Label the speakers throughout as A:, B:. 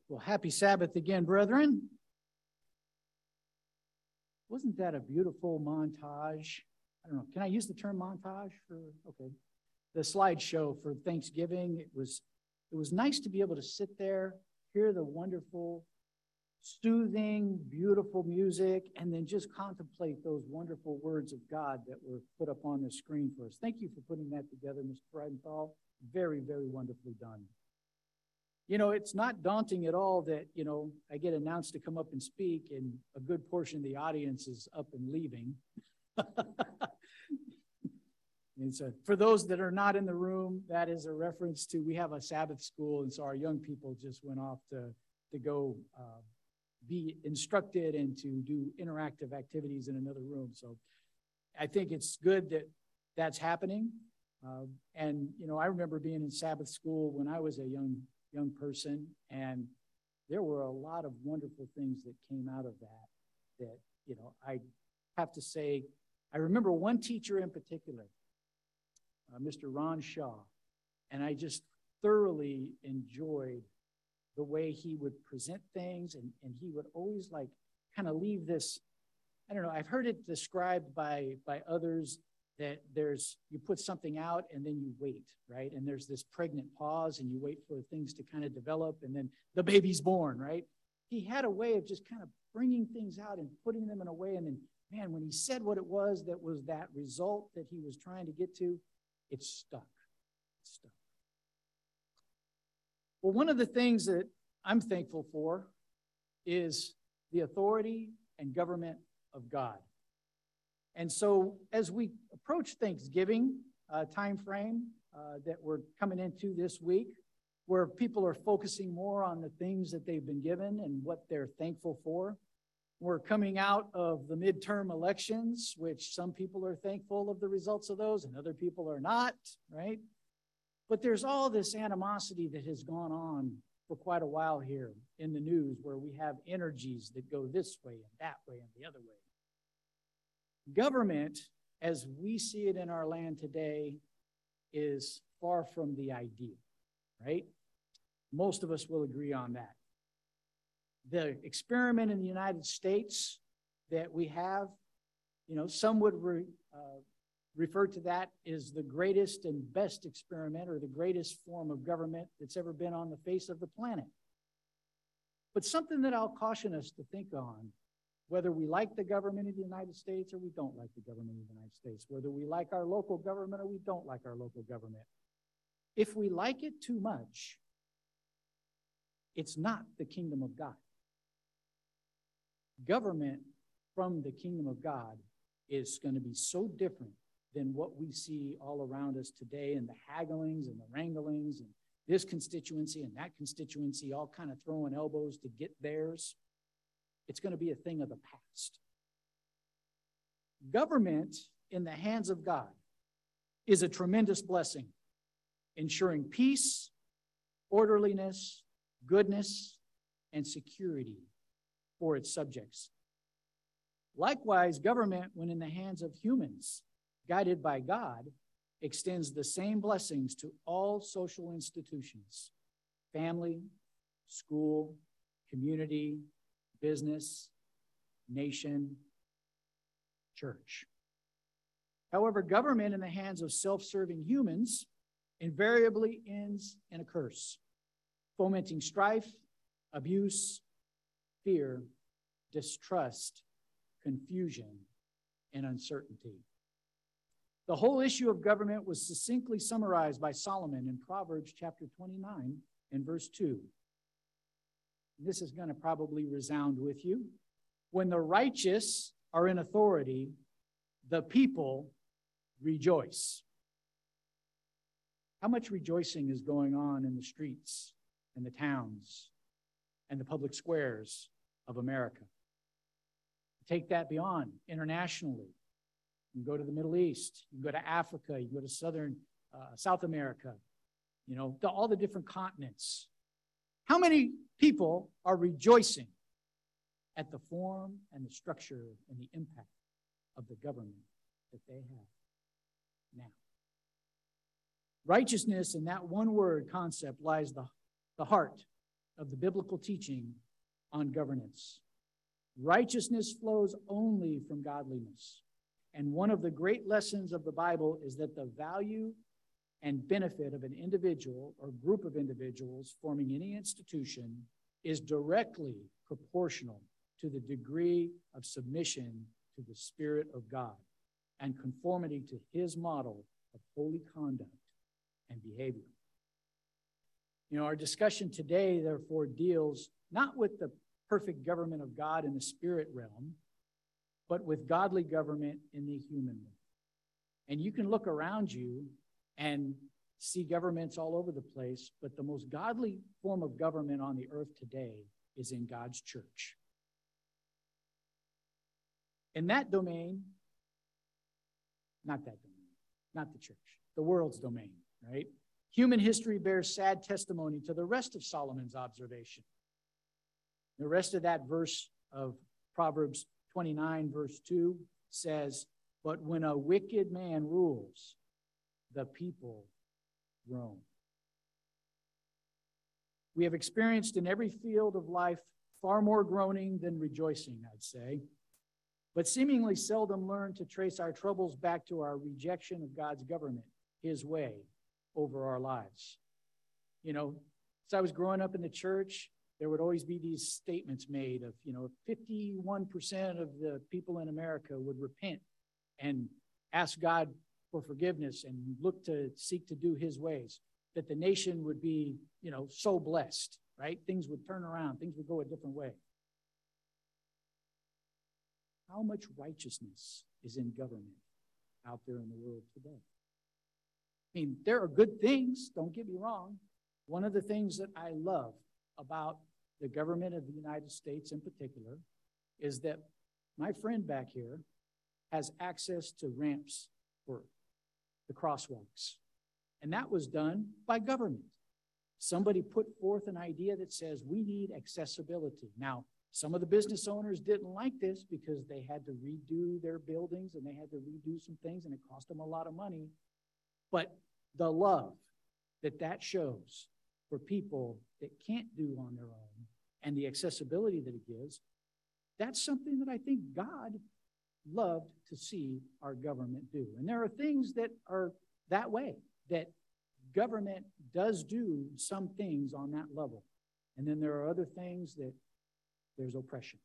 A: Well, happy Sabbath again, brethren. Wasn't that a beautiful montage? I don't know. Can I use the term montage for, okay. The slideshow for Thanksgiving. It was nice to be able to sit there, hear the wonderful, soothing, beautiful music, and then just contemplate those wonderful words of God that were put up on the screen for us. Thank you for putting that together, Mr. Freudenthal. Very, very wonderfully done. You know, it's not daunting at all that, I get announced to come up and speak, and a good portion of the audience is up and leaving. And so for those that are not in the room, that is a reference to, we have a Sabbath school, and so our young people just went off to go be instructed and to do interactive activities in another room. So I think it's good that that's happening. And I remember being in Sabbath school when I was a young person, and there were a lot of wonderful things that came out of that I have to say, I remember one teacher in particular, Mr. Ron Shaw, and I just thoroughly enjoyed the way he would present things, and he would always kind of leave this, I don't know, I've heard it described by others that you put something out and then you wait, right? And there's this pregnant pause and you wait for things to kind of develop and then the baby's born, right? He had a way of just kind of bringing things out and putting them in a way, and then, man, when he said what it was that result that he was trying to get to, it stuck. It stuck. Well, one of the things that I'm thankful for is the authority and government of God. And so as we approach Thanksgiving time frame that we're coming into this week, where people are focusing more on the things that they've been given and what they're thankful for, we're coming out of the midterm elections, which some people are thankful of the results of those and other people are not, right? But there's all this animosity that has gone on for quite a while here in the news, where we have energies that go this way and that way and the other way. Government, as we see it in our land today, is far from the ideal, right? Most of us will agree on that. The experiment in the United States that we have, some would refer to that as the greatest and best experiment, or the greatest form of government that's ever been on the face of the planet. But something that I'll caution us to think on, whether we like the government of the United States or we don't like the government of the United States, whether we like our local government or we don't like our local government, if we like it too much, it's not the kingdom of God. Government from the kingdom of God is going to be so different than what we see all around us today, and the hagglings and the wranglings and this constituency and that constituency all kind of throwing elbows to get theirs. It's going to be a thing of the past. Government in the hands of God is a tremendous blessing, ensuring peace, orderliness, goodness, and security for its subjects. Likewise, government, when in the hands of humans, guided by God, extends the same blessings to all social institutions: family, school, community, business, nation, church. However, government in the hands of self-serving humans invariably ends in a curse, fomenting strife, abuse, fear, distrust, confusion, and uncertainty. The whole issue of government was succinctly summarized by Solomon in Proverbs chapter 29 and verse 2. This is going to probably resound with you. When the righteous are in authority, the people rejoice. How much rejoicing is going on in the streets and the towns and the public squares of America? Take that beyond internationally. You can go to the Middle East, you can go to Africa, you can go to South America, all the different continents. How many people are rejoicing at the form and the structure and the impact of the government that they have now? Righteousness, in that one word concept, lies the heart of the biblical teaching on governance. Righteousness flows only from godliness. And one of the great lessons of the Bible is that the value and benefit of an individual or group of individuals forming any institution is directly proportional to the degree of submission to the Spirit of God and conformity to his model of holy conduct and behavior. Our discussion today, therefore, deals not with the perfect government of God in the spirit realm, but with godly government in the human realm. And you can look around you and see governments all over the place, but the most godly form of government on the earth today is in God's church. In that domain, not that domain, not the church, the world's domain, right? Human history bears sad testimony to the rest of Solomon's observation. The rest of that verse of Proverbs 29, verse 2 says, "But when a wicked man rules, the people groan." We have experienced in every field of life far more groaning than rejoicing, I'd say, but seemingly seldom learn to trace our troubles back to our rejection of God's government, his way, over our lives. As I was growing up in the church, there would always be these statements made of, 51% of the people in America would repent and ask God for forgiveness and look to seek to do his ways, that the nation would be, so blessed, right? Things would turn around. Things would go a different way. How much righteousness is in government out there in the world today? There are good things, don't get me wrong. One of the things that I love about the government of the United States in particular is that my friend back here has access to ramps for the crosswalks. And that was done by government. Somebody put forth an idea that says we need accessibility. Now, some of the business owners didn't like this because they had to redo their buildings and they had to redo some things and it cost them a lot of money. But the love that shows for people that can't do on their own and the accessibility that it gives, that's something that I think God loved to see our government do. And there are things that are that way, that government does do some things on that level. And then there are other things that there's oppression.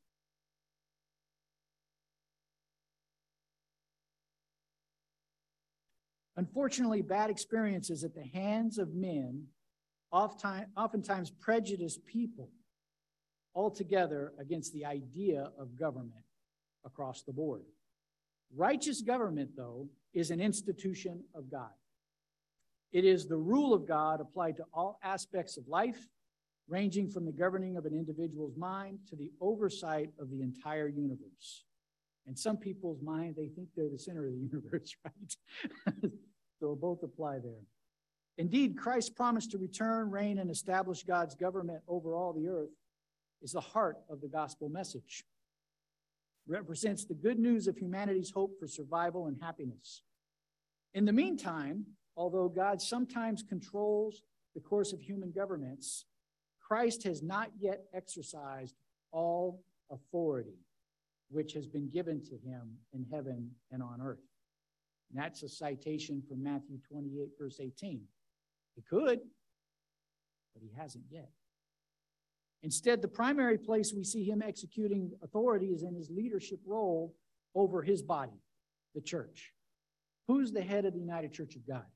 A: Unfortunately, bad experiences at the hands of men oftentimes prejudice people altogether against the idea of government across the board. Righteous government, though, is an institution of God. It is the rule of God applied to all aspects of life, ranging from the governing of an individual's mind to the oversight of the entire universe. In some people's mind, they think they're the center of the universe, right? So both apply there. Indeed, Christ's promise to return, reign, and establish God's government over all the earth is the heart of the gospel message. It represents the good news of humanity's hope for survival and happiness. In the meantime, although God sometimes controls the course of human governments, Christ has not yet exercised all authority which has been given to him in heaven and on earth. And that's a citation from Matthew 28, verse 18. He could, but he hasn't yet. Instead, the primary place we see him executing authority is in his leadership role over his body, the church. Who's the head of the United Church of God?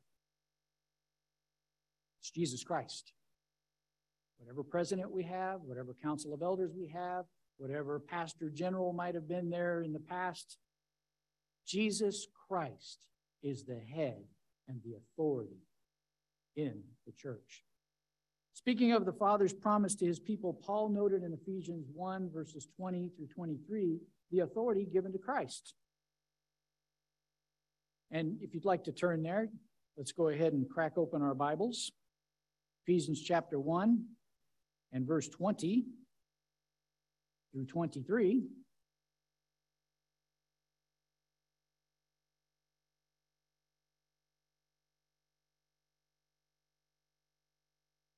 A: It's Jesus Christ. Whatever president we have, whatever council of elders we have, whatever pastor general might have been there in the past, Jesus Christ is the head and the authority in the church. Speaking of the Father's promise to his people, Paul noted in Ephesians 1, verses 20 through 23, the authority given to Christ. And if you'd like to turn there, let's go ahead and crack open our Bibles. Ephesians chapter 1 and verse 20 through 23.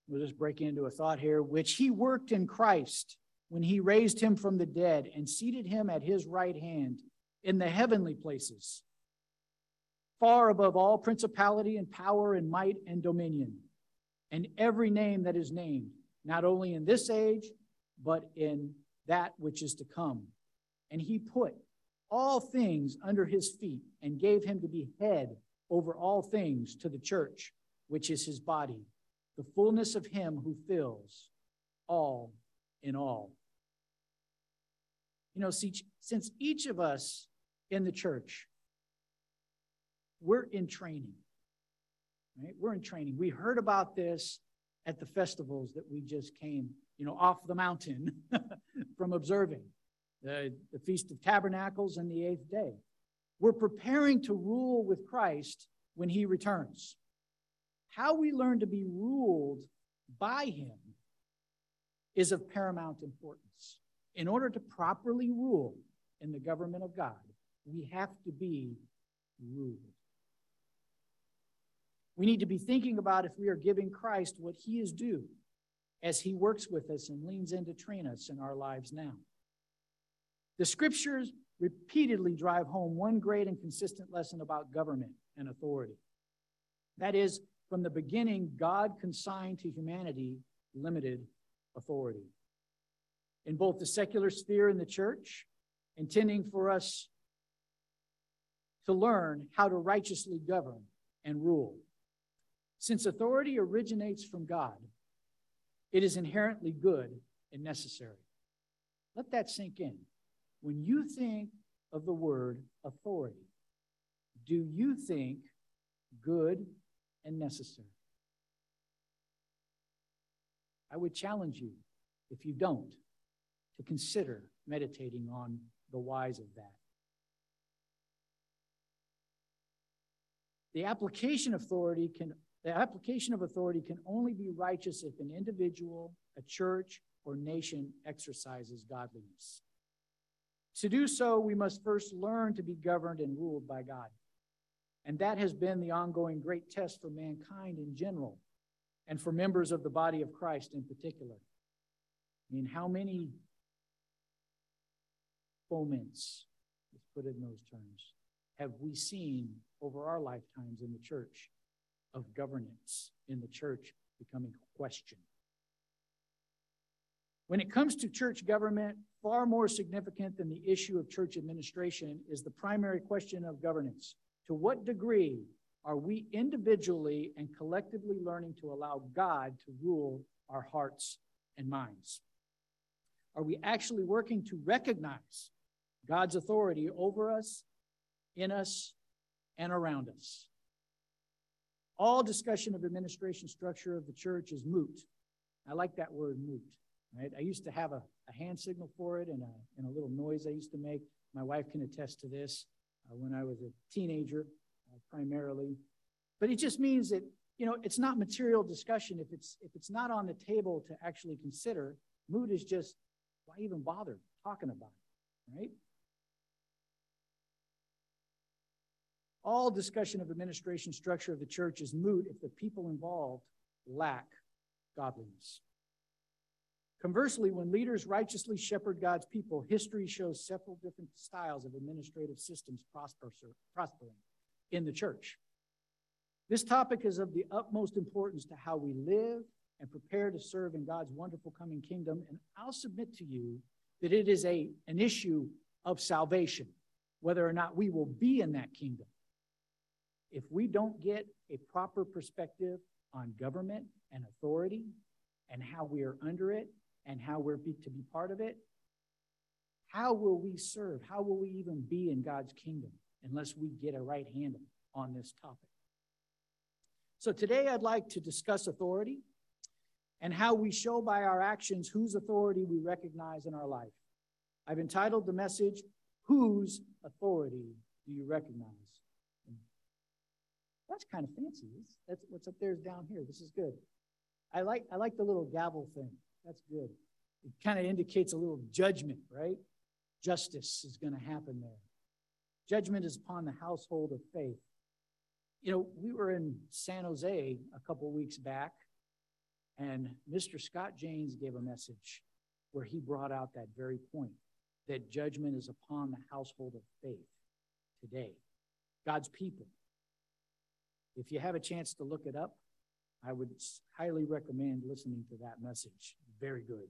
A: we'll just break into a thought here, which he worked in Christ when he raised him from the dead and seated him at his right hand in the heavenly places, far above all principality and power and might and dominion, and every name that is named, not only in this age, but in that which is to come. And he put all things under his feet and gave him to be head over all things to the church, which is his body, the fullness of him who fills all in all. You know, since each of us in the church, we're in training, right? We're in training. We heard about this at the festivals that we just came, off the mountain from observing, the Feast of Tabernacles and the 8th day. We're preparing to rule with Christ when he returns. How we learn to be ruled by him is of paramount importance. In order to properly rule in the government of God, we have to be ruled. We need to be thinking about if we are giving Christ what he is due as he works with us and leans in to train us in our lives now. The scriptures repeatedly drive home one great and consistent lesson about government and authority. That is, from the beginning, God consigned to humanity limited authority. In both the secular sphere and the church, intending for us to learn how to righteously govern and rule. Since authority originates from God, it is inherently good and necessary. Let that sink in. When you think of the word authority, do you think good and necessary? I would challenge you, if you don't, to consider meditating on the whys of that. The application of authority can only be righteous if an individual, a church, or nation exercises godliness. To do so, we must first learn to be governed and ruled by God. And that has been the ongoing great test for mankind in general, and for members of the body of Christ in particular. I mean, how many moments, let's put it in those terms, have we seen over our lifetimes in the church of governance in the church becoming questioned? When it comes to church government, far more significant than the issue of church administration is the primary question of governance. To what degree are we individually and collectively learning to allow God to rule our hearts and minds? Are we actually working to recognize God's authority over us, in us, and around us? All discussion of administration structure of the church is moot. I like that word, moot. Right? I used to have a hand signal for it and a little noise I used to make. My wife can attest to this when I was a teenager, primarily. But it just means that, it's not material discussion. If it's not on the table to actually consider, moot is just, why even bother talking about it, right? All discussion of administration structure of the church is moot if the people involved lack godliness. Conversely, when leaders righteously shepherd God's people, history shows several different styles of administrative systems prospering in the church. This topic is of the utmost importance to how we live and prepare to serve in God's wonderful coming kingdom, and I'll submit to you that it is an issue of salvation, whether or not we will be in that kingdom. If we don't get a proper perspective on government and authority and how we are under it and how we're to be part of it, how will we serve? How will we even be in God's kingdom unless we get a right handle on this topic? So today I'd like to discuss authority and how we show by our actions whose authority we recognize in our life. I've entitled the message, Whose Authority Do You Recognize? That's kind of fancy. That's what's up there is down here. This is good. I like the little gavel thing. That's good. It kind of indicates a little judgment, right? Justice is going to happen there. Judgment is upon the household of faith. We were in San Jose a couple weeks back, And Mr. Scott Janes gave a message where he brought out that very point, that judgment is upon the household of faith today, God's people. If you have a chance to look it up, I would highly recommend listening to that message. Very good.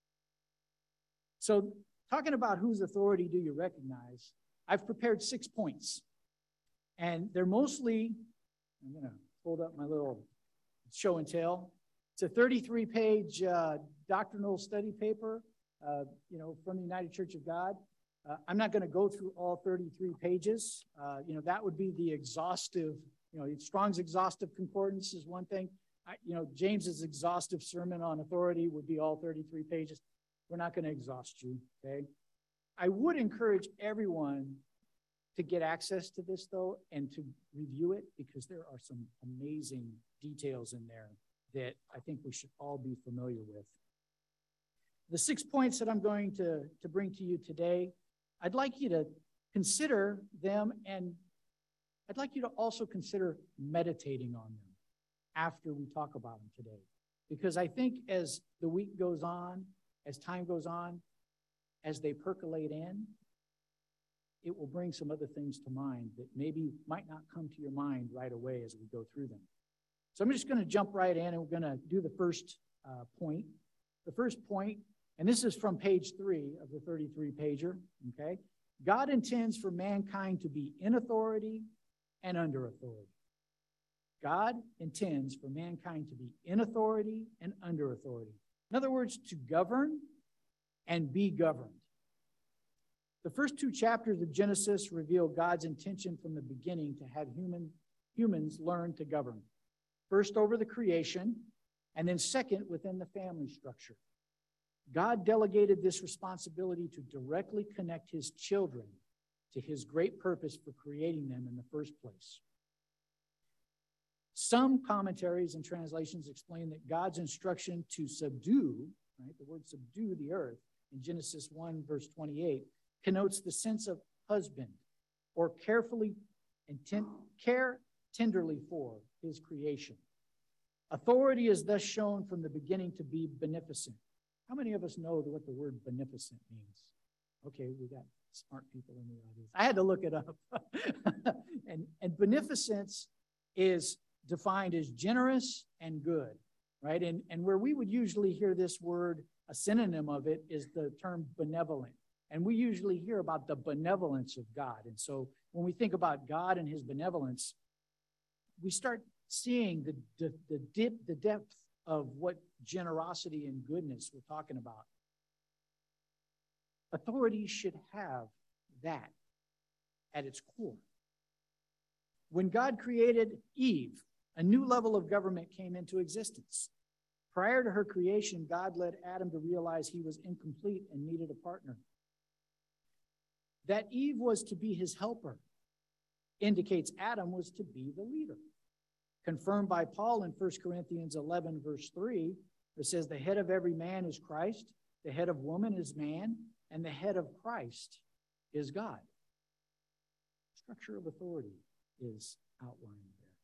A: So, talking about whose authority do you recognize, I've prepared 6 points. And they're mostly, I'm going to hold up my little show and tell. It's a 33-page doctrinal study paper, from the United Church of God. I'm not going to go through all 33 pages. That would be the exhaustive, Strong's exhaustive concordance is one thing. James's exhaustive sermon on authority would be all 33 pages. We're not going to exhaust you, okay? I would encourage everyone to get access to this, though, and to review it, because there are some amazing details in there that I think we should all be familiar with. The 6 points that I'm going to bring to you today, I'd like you to consider them, and I'd like you to also consider meditating on them after we talk about them today. Because I think as the week goes on, as time goes on, as they percolate in, it will bring some other things to mind that maybe might not come to your mind right away as we go through them. So I'm just going to jump right in, and we're going to do the first point. The first point, and this is from page 3 of the 33-pager, okay? God intends for mankind to be in authority and under authority. God intends for mankind to be in authority and under authority. In other words, to govern and be governed. The first 2 chapters of Genesis reveal God's intention from the beginning to have humans learn to govern. First over the creation, and then second within the family structure. God delegated this responsibility to directly connect his children to his great purpose for creating them in the first place. Some commentaries and translations explain that God's instruction to subdue, right, the word subdue the earth in Genesis 1, verse 28, connotes the sense of husband, or care tenderly for his creation. Authority is thus shown from the beginning to be beneficent. How many of us know what the word beneficent means? Okay, we got smart people in the audience. I had to look it up. and beneficence is defined as generous and good, right? And where we would usually hear this word, a synonym of it is the term benevolent. And we usually hear about the benevolence of God. And so when we think about God and his benevolence, we start seeing the depth of what generosity and goodness we're talking about. Authority should have that at its core. When God created Eve, a new level of government came into existence. Prior to her creation, God led Adam to realize he was incomplete and needed a partner. That Eve was to be his helper indicates Adam was to be the leader. Confirmed by Paul in 1 Corinthians 11, verse 3, it says, the head of every man is Christ, the head of woman is man, and the head of Christ is God. Structure of authority is outlined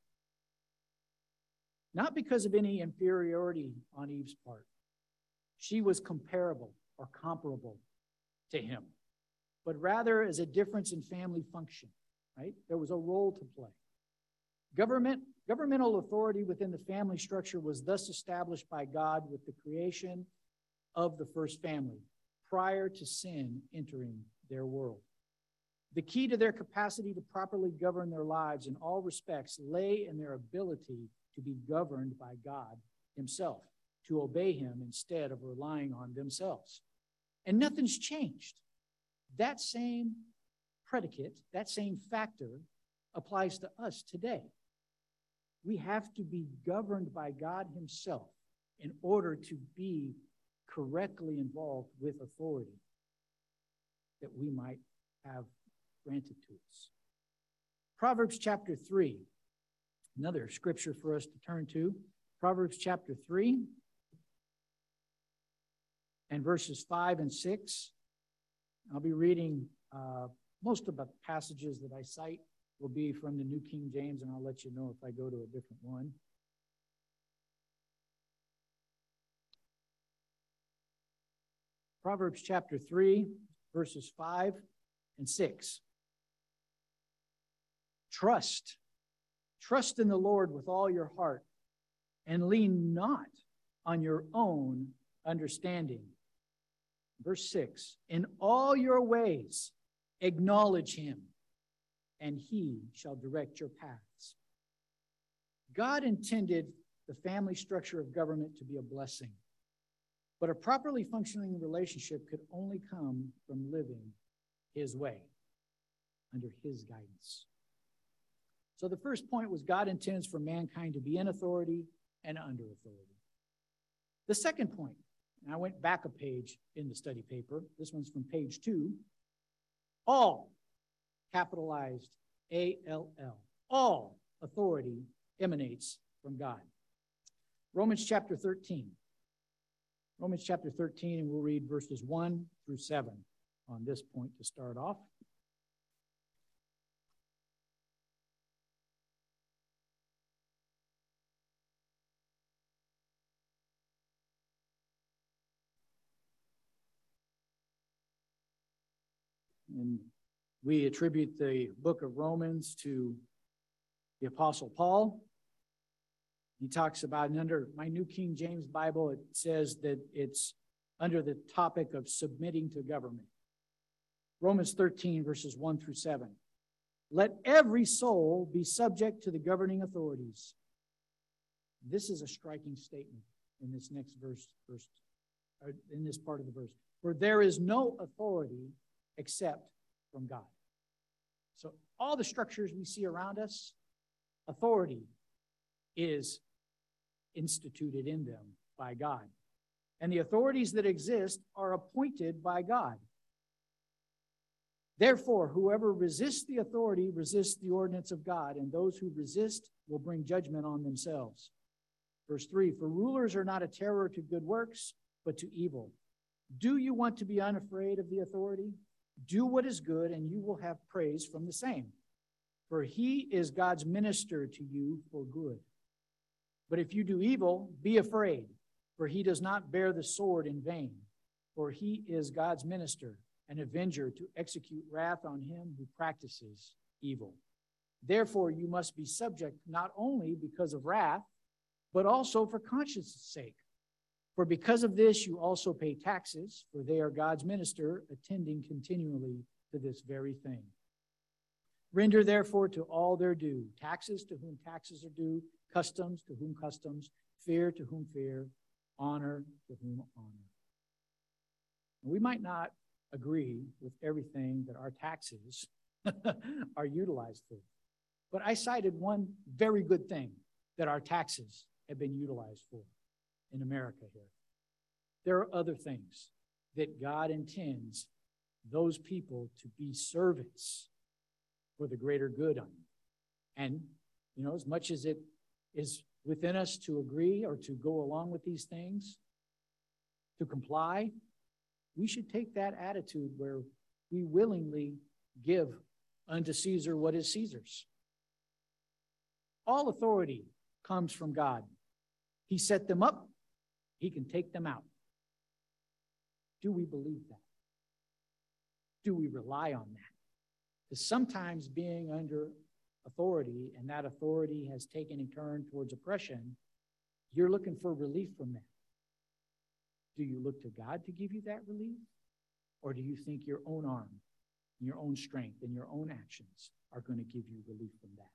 A: there. Not because of any inferiority on Eve's part. She was comparable or comparable to him, but rather as a difference in family function, right? There was a role to play. Governmental authority within the family structure was thus established by God with the creation of the first family prior to sin entering their world. The key to their capacity to properly govern their lives in all respects lay in their ability to be governed by God himself, to obey him instead of relying on themselves. And nothing's changed. That same predicate, that same factor applies to us today. We have to be governed by God himself in order to be correctly involved with authority that we might have granted to us. Proverbs chapter 3, another scripture for us to turn to. Proverbs chapter 3 and verses 5 and 6. I'll be reading most of the passages that I cite will be from the New King James, and I'll let you know if I go to a different one. Proverbs chapter 3, verses 5 and 6. Trust in the Lord with all your heart, and lean not on your own understanding. Verse 6, in all your ways acknowledge him, and he shall direct your paths. God intended the family structure of government to be a blessing, but a properly functioning relationship could only come from living his way, under his guidance. So the first point was God intends for mankind to be in authority and under authority. The second point, and I went back a page in the study paper. This one's from page 2. All, capitalized A-L-L, all authority emanates from God. Romans chapter 13. Romans chapter 13, and we'll read verses 1 through 7 on this point to start off. And we attribute the book of Romans to the Apostle Paul. He talks about, and under my New King James Bible, it says that it's under the topic of submitting to government. Romans 13, verses 1 through 7. Let every soul be subject to the governing authorities. This is a striking statement in this next verse, in this part of the verse. For there is no authority except from God. So all the structures we see around us, authority is instituted in them by God. And the authorities that exist are appointed by God. Therefore, whoever resists the authority resists the ordinance of God, and those who resist will bring judgment on themselves. Verse 3, for rulers are not a terror to good works, but to evil. Do you want to be unafraid of the authority? Do what is good, and you will have praise from the same. For he is God's minister to you for good. But if you do evil, be afraid, for he does not bear the sword in vain. For he is God's minister, an avenger to execute wrath on him who practices evil. Therefore, you must be subject not only because of wrath, but also for conscience' sake. For because of this, you also pay taxes, for they are God's minister, attending continually to this very thing. Render therefore to all their due, taxes to whom taxes are due, customs to whom customs, fear to whom fear, honor to whom honor. We might not agree with everything that our taxes are utilized for, but I cited one very good thing that our taxes have been utilized for in America here. There are other things that God intends those people to be servants for the greater good on. And, as much as it is within us to agree or to go along with these things, to comply, we should take that attitude where we willingly give unto Caesar what is Caesar's. All authority comes from God. He set them up. He can take them out. Do we believe that? Do we rely on that? Because sometimes being under authority, and that authority has taken a turn towards oppression, you're looking for relief from that. Do you look to God to give you that relief? Or do you think your own arm, your own strength, and your own actions are going to give you relief from that?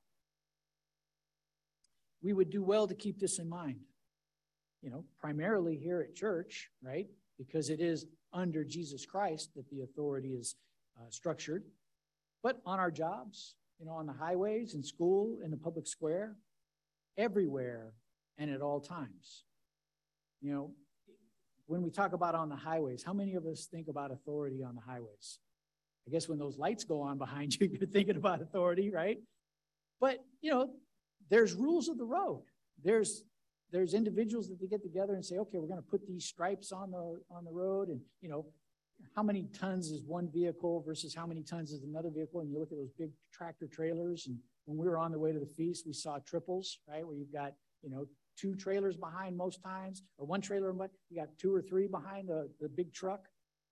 A: We would do well to keep this in mind. Primarily here at church, right? Because it is under Jesus Christ that the authority is structured. But on our jobs, on the highways, in school, in the public square, everywhere and at all times. When we talk about on the highways, how many of us think about authority on the highways? I guess when those lights go on behind you, you're thinking about authority, right? But, there's rules of the road. There's individuals that they get together and say, okay, we're going to put these stripes on the road, and how many tons is one vehicle versus how many tons is another vehicle, and you look at those big tractor trailers. And when we were on the way to the feast, we saw triples, right, where you've got 2 trailers behind most times, or 1 trailer, but you got 2 or 3 behind the big truck.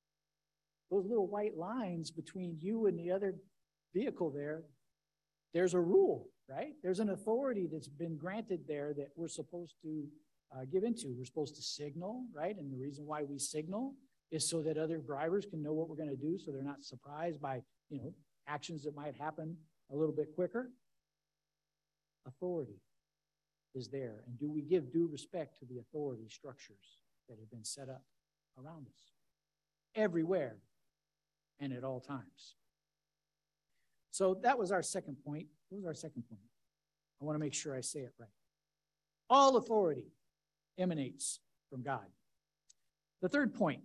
A: those little white lines between you and the other vehicle there, there's a rule, right? There's an authority that's been granted there that we're supposed to give into. We're supposed to signal, right? And the reason why we signal is so that other drivers can know what we're going to do, so they're not surprised by, actions that might happen a little bit quicker. Authority is there. And do we give due respect to the authority structures that have been set up around us? Everywhere and at all times. So that was our second point. What was our second point? I want to make sure I say it right. All authority emanates from God. The third point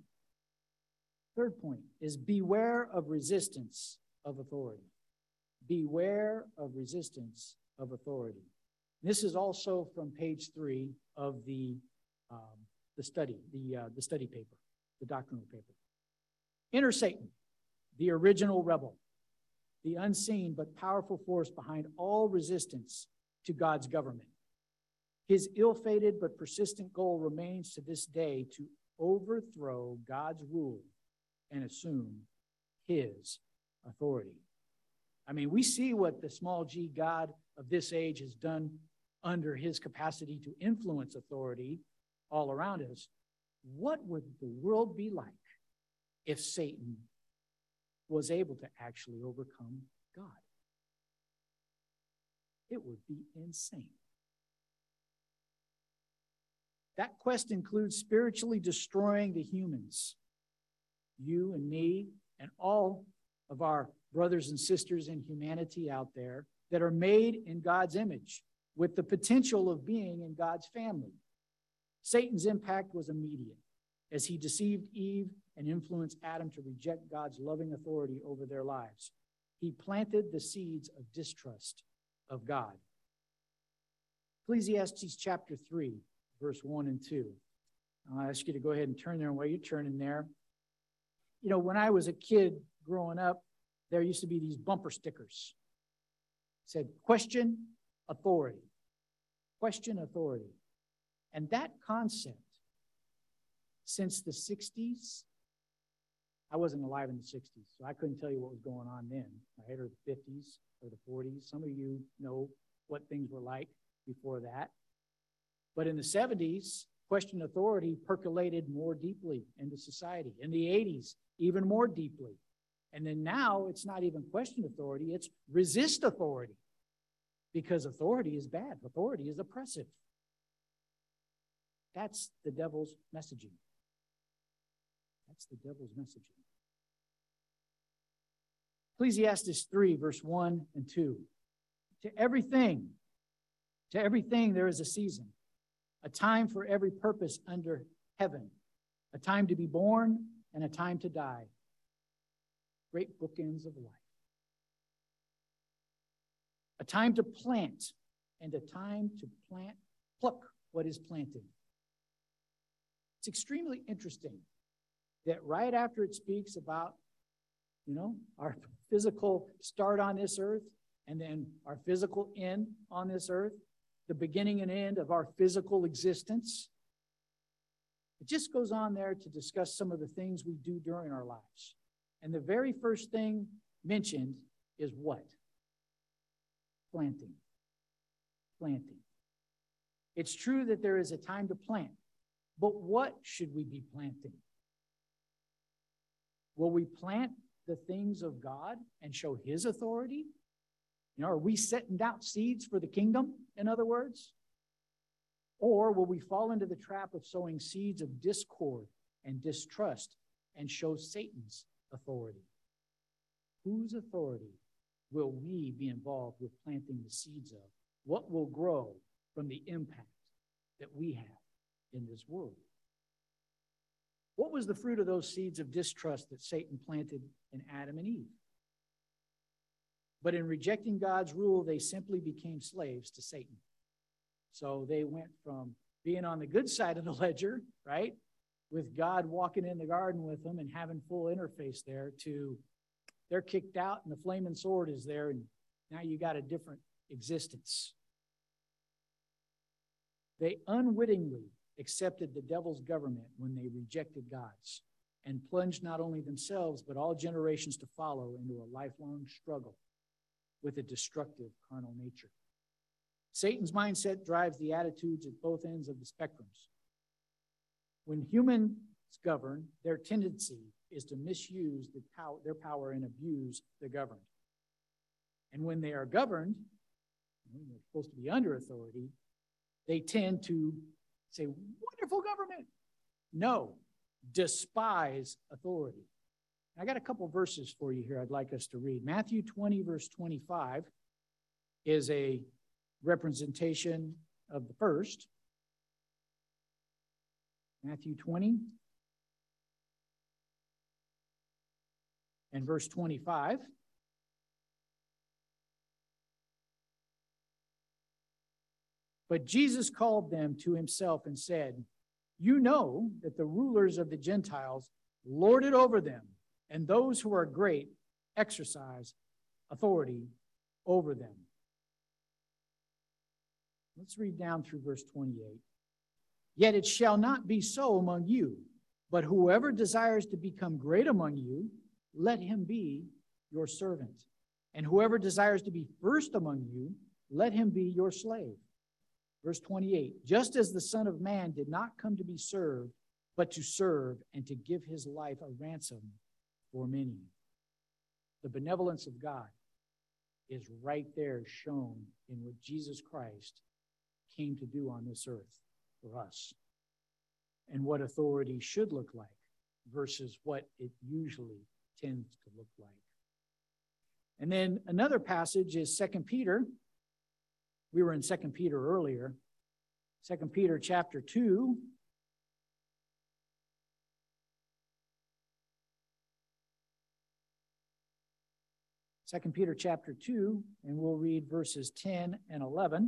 A: is beware of resistance of authority. Beware of resistance of authority. This is also from page 3 of the study paper, the doctrinal paper. Enter Satan, the original rebel, the unseen but powerful force behind all resistance to God's government. His ill-fated but persistent goal remains to this day to overthrow God's rule and assume his authority. I mean, we see what the small g God of this age has done under his capacity to influence authority all around us. What would the world be like if Satan was able to actually overcome God? It would be insane. That quest includes spiritually destroying the humans, you and me, and all of our brothers and sisters in humanity out there that are made in God's image with the potential of being in God's family. Satan's impact was immediate as he deceived Eve and influenced Adam to reject God's loving authority over their lives. He planted the seeds of distrust of God. Ecclesiastes chapter 3, verse 1 and 2. I'll ask you to go ahead and turn there, and while you're turning there, when I was a kid growing up, there used to be these bumper stickers. It said, question authority. Question authority. And that concept, since the 60s, I wasn't alive in the 60s, so I couldn't tell you what was going on then, right? Or the 50s or the 40s. Some of you know what things were like before that. But in the 70s, question authority percolated more deeply into society. In the 80s, even more deeply. And then now it's not even question authority, it's resist authority. Because authority is bad. Authority is oppressive. That's the devil's messaging. That's the devil's messaging. Ecclesiastes 3, verse 1 and 2. To everything there is a season, a time for every purpose under heaven, a time to be born and a time to die. Great bookends of life. A time to plant and a time to pluck what is planted. It's extremely interesting that right after it speaks about, our physical start on this earth and then our physical end on this earth, the beginning and end of our physical existence, it just goes on there to discuss some of the things we do during our lives. And the very first thing mentioned is what? Planting. Planting. It's true that there is a time to plant, but what should we be planting? Will we plant the things of God and show his authority? Are we setting out seeds for the kingdom, in other words? Or will we fall into the trap of sowing seeds of discord and distrust and show Satan's authority? Whose authority will we be involved with planting the seeds of? What will grow from the impact that we have in this world? What was the fruit of those seeds of distrust that Satan planted in Adam and Eve? But in rejecting God's rule, they simply became slaves to Satan. So they went from being on the good side of the ledger, right, with God walking in the garden with them and having full interface there, to they're kicked out and the flaming sword is there, and now you got a different existence. They unwittingly accepted the devil's government when they rejected God's. and plunge not only themselves, but all generations to follow into a lifelong struggle with a destructive carnal nature. Satan's mindset drives the attitudes at both ends of the spectrums. When humans govern, their tendency is to misuse their power and abuse the governed. And when they are governed, they're supposed to be under authority, they tend to say, wonderful government. No, despise authority. I got a couple verses for you here I'd like us to read. Matthew 20, verse 25 is a representation of the first. Matthew 20 and verse 25. But Jesus called them to himself and said, you know that the rulers of the Gentiles lord it over them, and those who are great exercise authority over them. Let's read down through verse 28. Yet it shall not be so among you, but whoever desires to become great among you, let him be your servant. And whoever desires to be first among you, let him be your slave. Verse 28, just as the Son of Man did not come to be served, but to serve and to give his life a ransom for many. The benevolence of God is right there shown in what Jesus Christ came to do on this earth for us, and what authority should look like versus what it usually tends to look like. And then another passage is 2 Peter. We were in 2 Peter earlier. 2 Peter chapter 2. Second Peter chapter 2, and we'll read verses 10 and 11.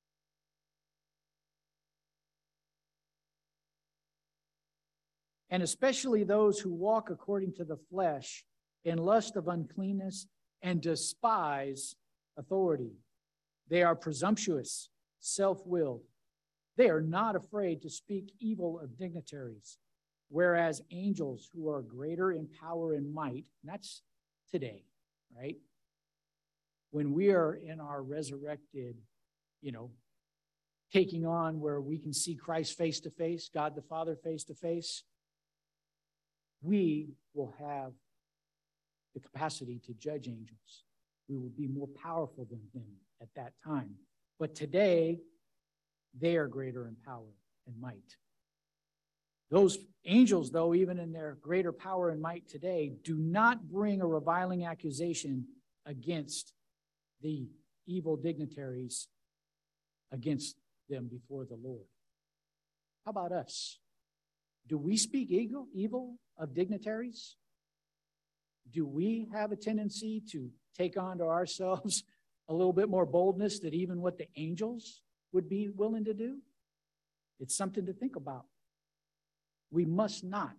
A: And especially those who walk according to the flesh in lust of uncleanness and despise authority. They are presumptuous, self-willed. They are not afraid to speak evil of dignitaries, whereas angels who are greater in power and might, and that's today, right? When we are in our resurrected, taking on where we can see Christ face to face, God the Father face to face, we will have the capacity to judge angels. We will be more powerful than them at that time. But today, they are greater in power and might. Those angels, though, even in their greater power and might today, do not bring a reviling accusation against the evil dignitaries, against them before the Lord. How about us? Do we speak evil of dignitaries? Do we have a tendency to take on to ourselves a little bit more boldness than even what the angels would be willing to do? It's something to think about. We must not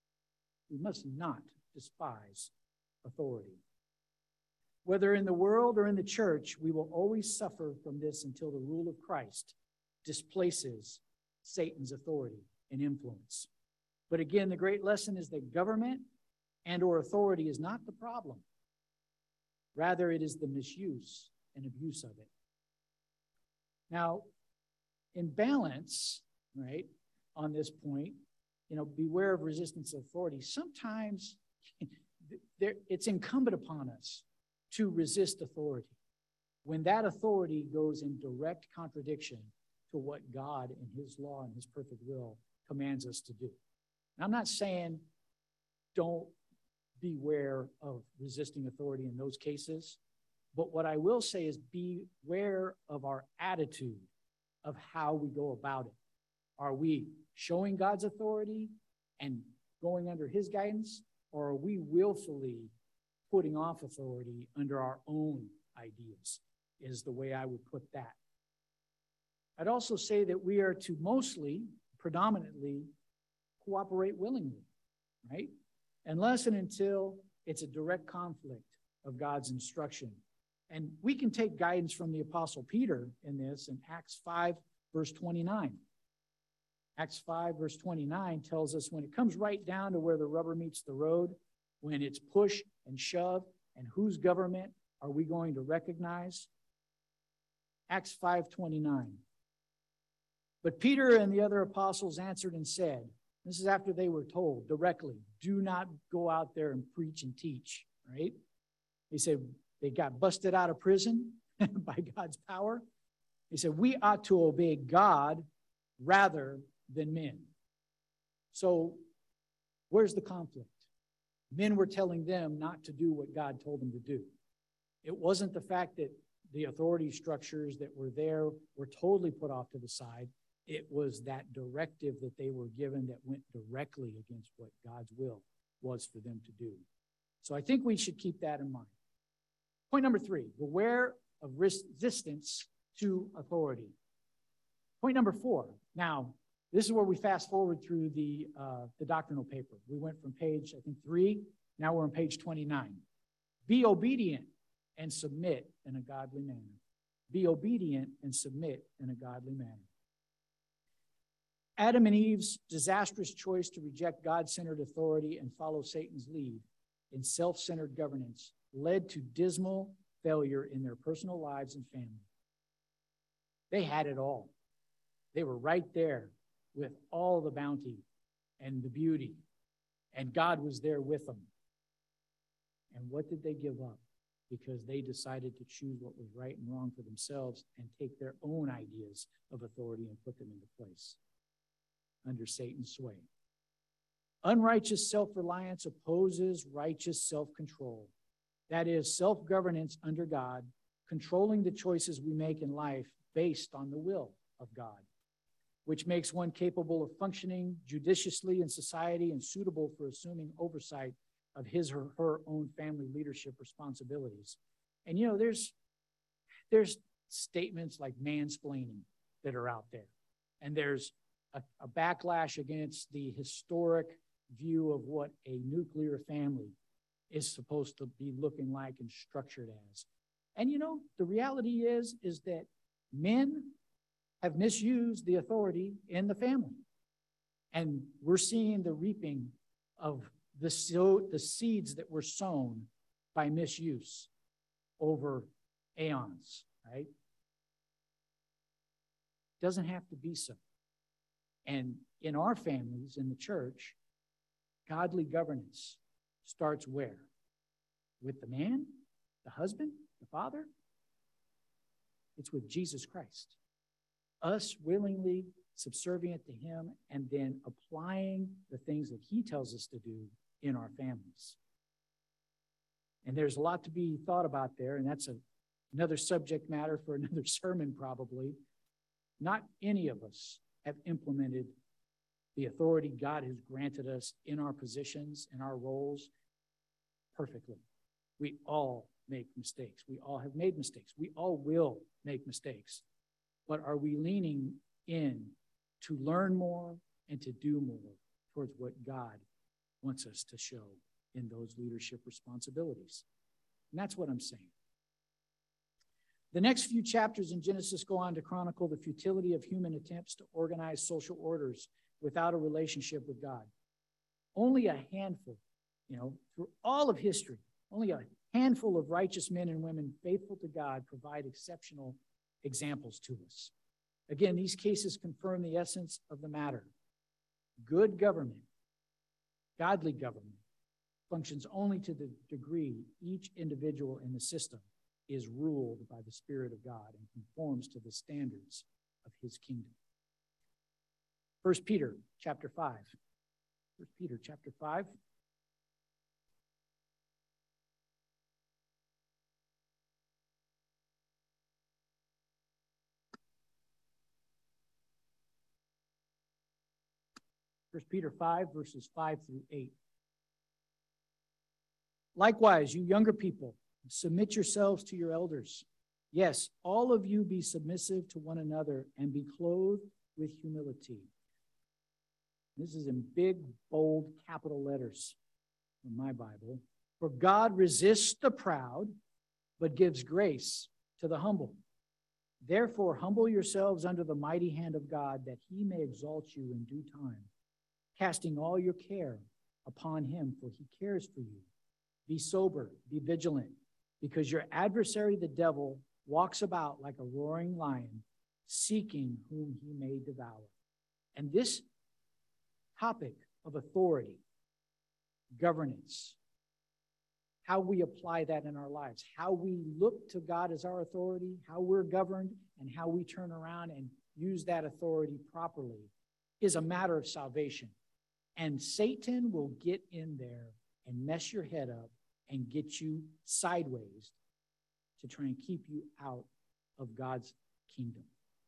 A: despise authority. Whether in the world or in the church, we will always suffer from this until the rule of Christ displaces Satan's authority and influence. But again, the great lesson is that government and or authority is not the problem. Rather, it is the misuse and abuse of it. Now, in balance, right, on this point, beware of resistance of authority. Sometimes it's incumbent upon us to resist authority when that authority goes in direct contradiction to what God and his law and his perfect will commands us to do. And I'm not saying don't beware of resisting authority in those cases, but what I will say is beware of our attitude of how we go about it. Are we showing God's authority and going under his guidance, or are we willfully putting off authority under our own ideas, is the way I would put that. I'd also say that we are to predominantly, cooperate willingly, right? Unless and until it's a direct conflict of God's instruction. And we can take guidance from the Apostle Peter in this in Acts 5, verse 29. Acts 5, verse 29 tells us when it comes right down to where the rubber meets the road, when it's push and shove, and whose government are we going to recognize? Acts 5:29. But Peter and the other apostles answered and said, this is after they were told directly, do not go out there and preach and teach, right? They said they got busted out of prison by God's power. They said, we ought to obey God rather than men. So where's the conflict? Men were telling them not to do what God told them to do. It wasn't the fact that the authority structures that were there were totally put off to the side. It was that directive that they were given that went directly against what God's will was for them to do. So I think we should keep that in mind. Point number 3, beware of resistance to authority. Point number 4. Now, this is where we fast forward through the doctrinal paper. We went from page, I think, 3. Now we're on page 29. Be obedient and submit in a godly manner. Be obedient and submit in a godly manner. Adam and Eve's disastrous choice to reject God-centered authority and follow Satan's lead in self-centered governance led to dismal failure in their personal lives and family. They had it all. They were right there with all the bounty and the beauty, and God was there with them. And what did they give up? Because they decided to choose what was right and wrong for themselves and take their own ideas of authority and put them into place under Satan's sway. Unrighteous self-reliance opposes righteous self-control. That is, self-governance under God, controlling the choices we make in life based on the will of God, which makes one capable of functioning judiciously in society and suitable for assuming oversight of his or her own family leadership responsibilities. And you know, there's statements like mansplaining that are out there. And there's a backlash against the historic view of what a nuclear family is supposed to be looking like and structured as. And you know, the reality is that men have misused the authority in the family. And we're seeing the reaping of the seeds that were sown by misuse over aeons, right? Doesn't have to be so. And in our families, in the church, godly governance starts where? With the man, the husband, the father? It's with Jesus Christ. Us willingly subservient to him and then applying the things that he tells us to do in our families. And there's a lot to be thought about there, and that's another subject matter for another sermon probably. Not any of us have implemented the authority God has granted us in our positions and our roles perfectly. We all make mistakes. We all have made mistakes. We all will make mistakes. But are we leaning in to learn more and to do more towards what God wants us to show in those leadership responsibilities? And that's what I'm saying. The next few chapters in Genesis go on to chronicle the futility of human attempts to organize social orders without a relationship with God. Only a handful, through all of history, only a handful of righteous men and women faithful to God provide exceptional examples to us. Again, these cases confirm the essence of the matter. Good government, godly government, functions only to the degree each individual in the system is ruled by the Spirit of God and conforms to the standards of his kingdom. 1 Peter chapter 5. 1 Peter chapter 5. First Peter 5, verses 5 through 8. Likewise, you younger people, submit yourselves to your elders. Yes, all of you be submissive to one another and be clothed with humility. This is in big, bold, capital letters in my Bible. For God resists the proud, but gives grace to the humble. Therefore, humble yourselves under the mighty hand of God, that he may exalt you in due time, casting all your care upon him, for he cares for you. Be sober, be vigilant, because your adversary, the devil, walks about like a roaring lion, seeking whom he may devour. And this topic of authority, governance, how we apply that in our lives, how we look to God as our authority, how we're governed, and how we turn around and use that authority properly is a matter of salvation. And Satan will get in there and mess your head up and get you sideways to try and keep you out of God's kingdom.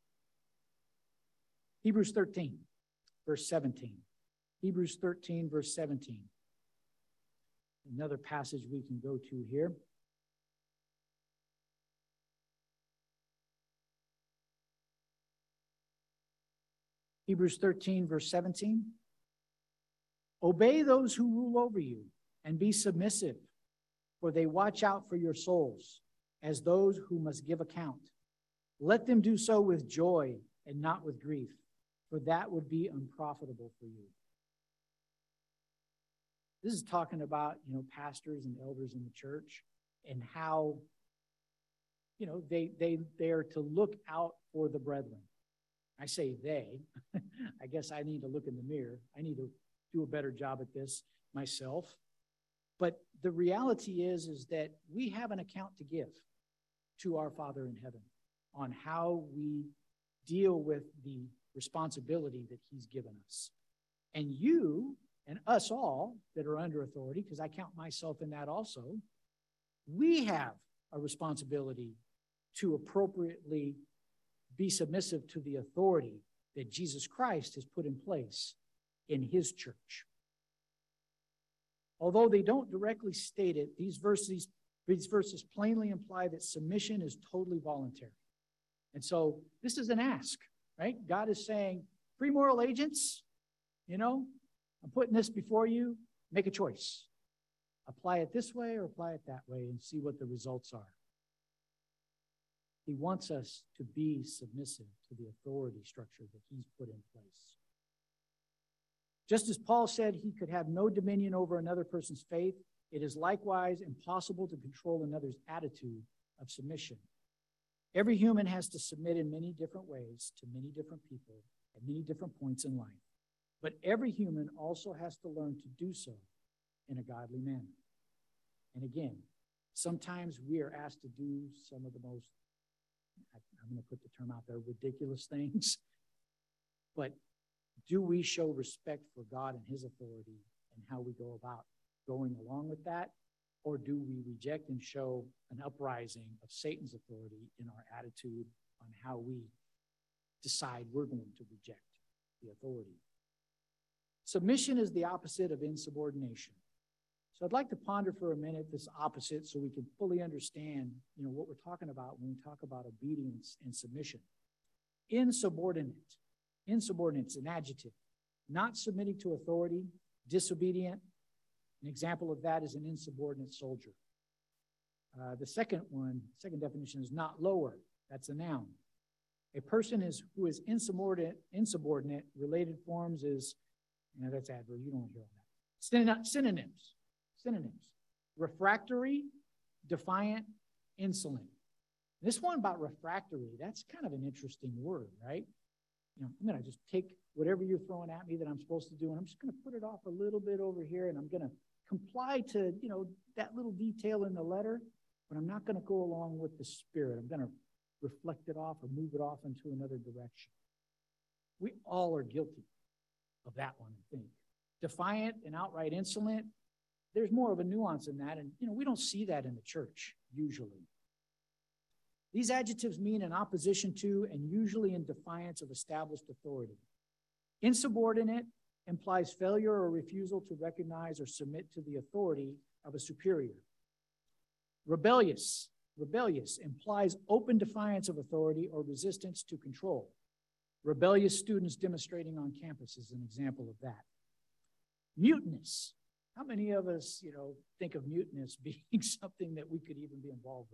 A: Hebrews 13, verse 17. Hebrews 13, verse 17. Another passage we can go to here. Hebrews 13, verse 17. Obey those who rule over you and be submissive, for they watch out for your souls as those who must give account. Let them do so with joy and not with grief, for that would be unprofitable for you. This is talking about, pastors and elders in the church and how, they are to look out for the brethren. I say they. I guess I need to look in the mirror. I need to do a better job at this myself. But the reality is that we have an account to give to our Father in heaven on how we deal with the responsibility that he's given us. And you and us all that are under authority, because I count myself in that also, we have a responsibility to appropriately be submissive to the authority that Jesus Christ has put in place in his church. Although they don't directly state it, these verses plainly imply that submission is totally voluntary. And so this is an ask, right? God is saying, free moral agents, I'm putting this before you, make a choice. Apply it this way or apply it that way and see what the results are. He wants us to be submissive to the authority structure that he's put in place. Just as Paul said he could have no dominion over another person's faith, it is likewise impossible to control another's attitude of submission. Every human has to submit in many different ways to many different people at many different points in life. But every human also has to learn to do so in a godly manner. And again, sometimes we are asked to do some of the most, I'm going to put the term out there, ridiculous things. But do we show respect for God and his authority and how we go about going along with that? Or do we reject and show an uprising of Satan's authority in our attitude on how we decide we're going to reject the authority? Submission is the opposite of insubordination. So I'd like to ponder for a minute this opposite so we can fully understand, what we're talking about when we talk about obedience and submission. Insubordinate. Insubordinate's an adjective. Not submitting to authority, disobedient. An example of that is an insubordinate soldier. The second definition is not lower. That's a noun. A person who is insubordinate, related forms is, that's adverb. You don't hear all that. Synonyms. Refractory, defiant, insolent. This one about refractory, that's kind of an interesting word, right? I'm going to just take whatever you're throwing at me that I'm supposed to do, and I'm just going to put it off a little bit over here, and I'm going to comply to, that little detail in the letter, but I'm not going to go along with the spirit. I'm going to reflect it off or move it off into another direction. We all are guilty of that one, I think. Defiant and outright insolent, there's more of a nuance in that, and we don't see that in the church usually. These adjectives mean in opposition to and usually in defiance of established authority. Insubordinate implies failure or refusal to recognize or submit to the authority of a superior. Rebellious implies open defiance of authority or resistance to control. Rebellious students demonstrating on campus is an example of that. Mutinous. How many of us, think of mutinous being something that we could even be involved with?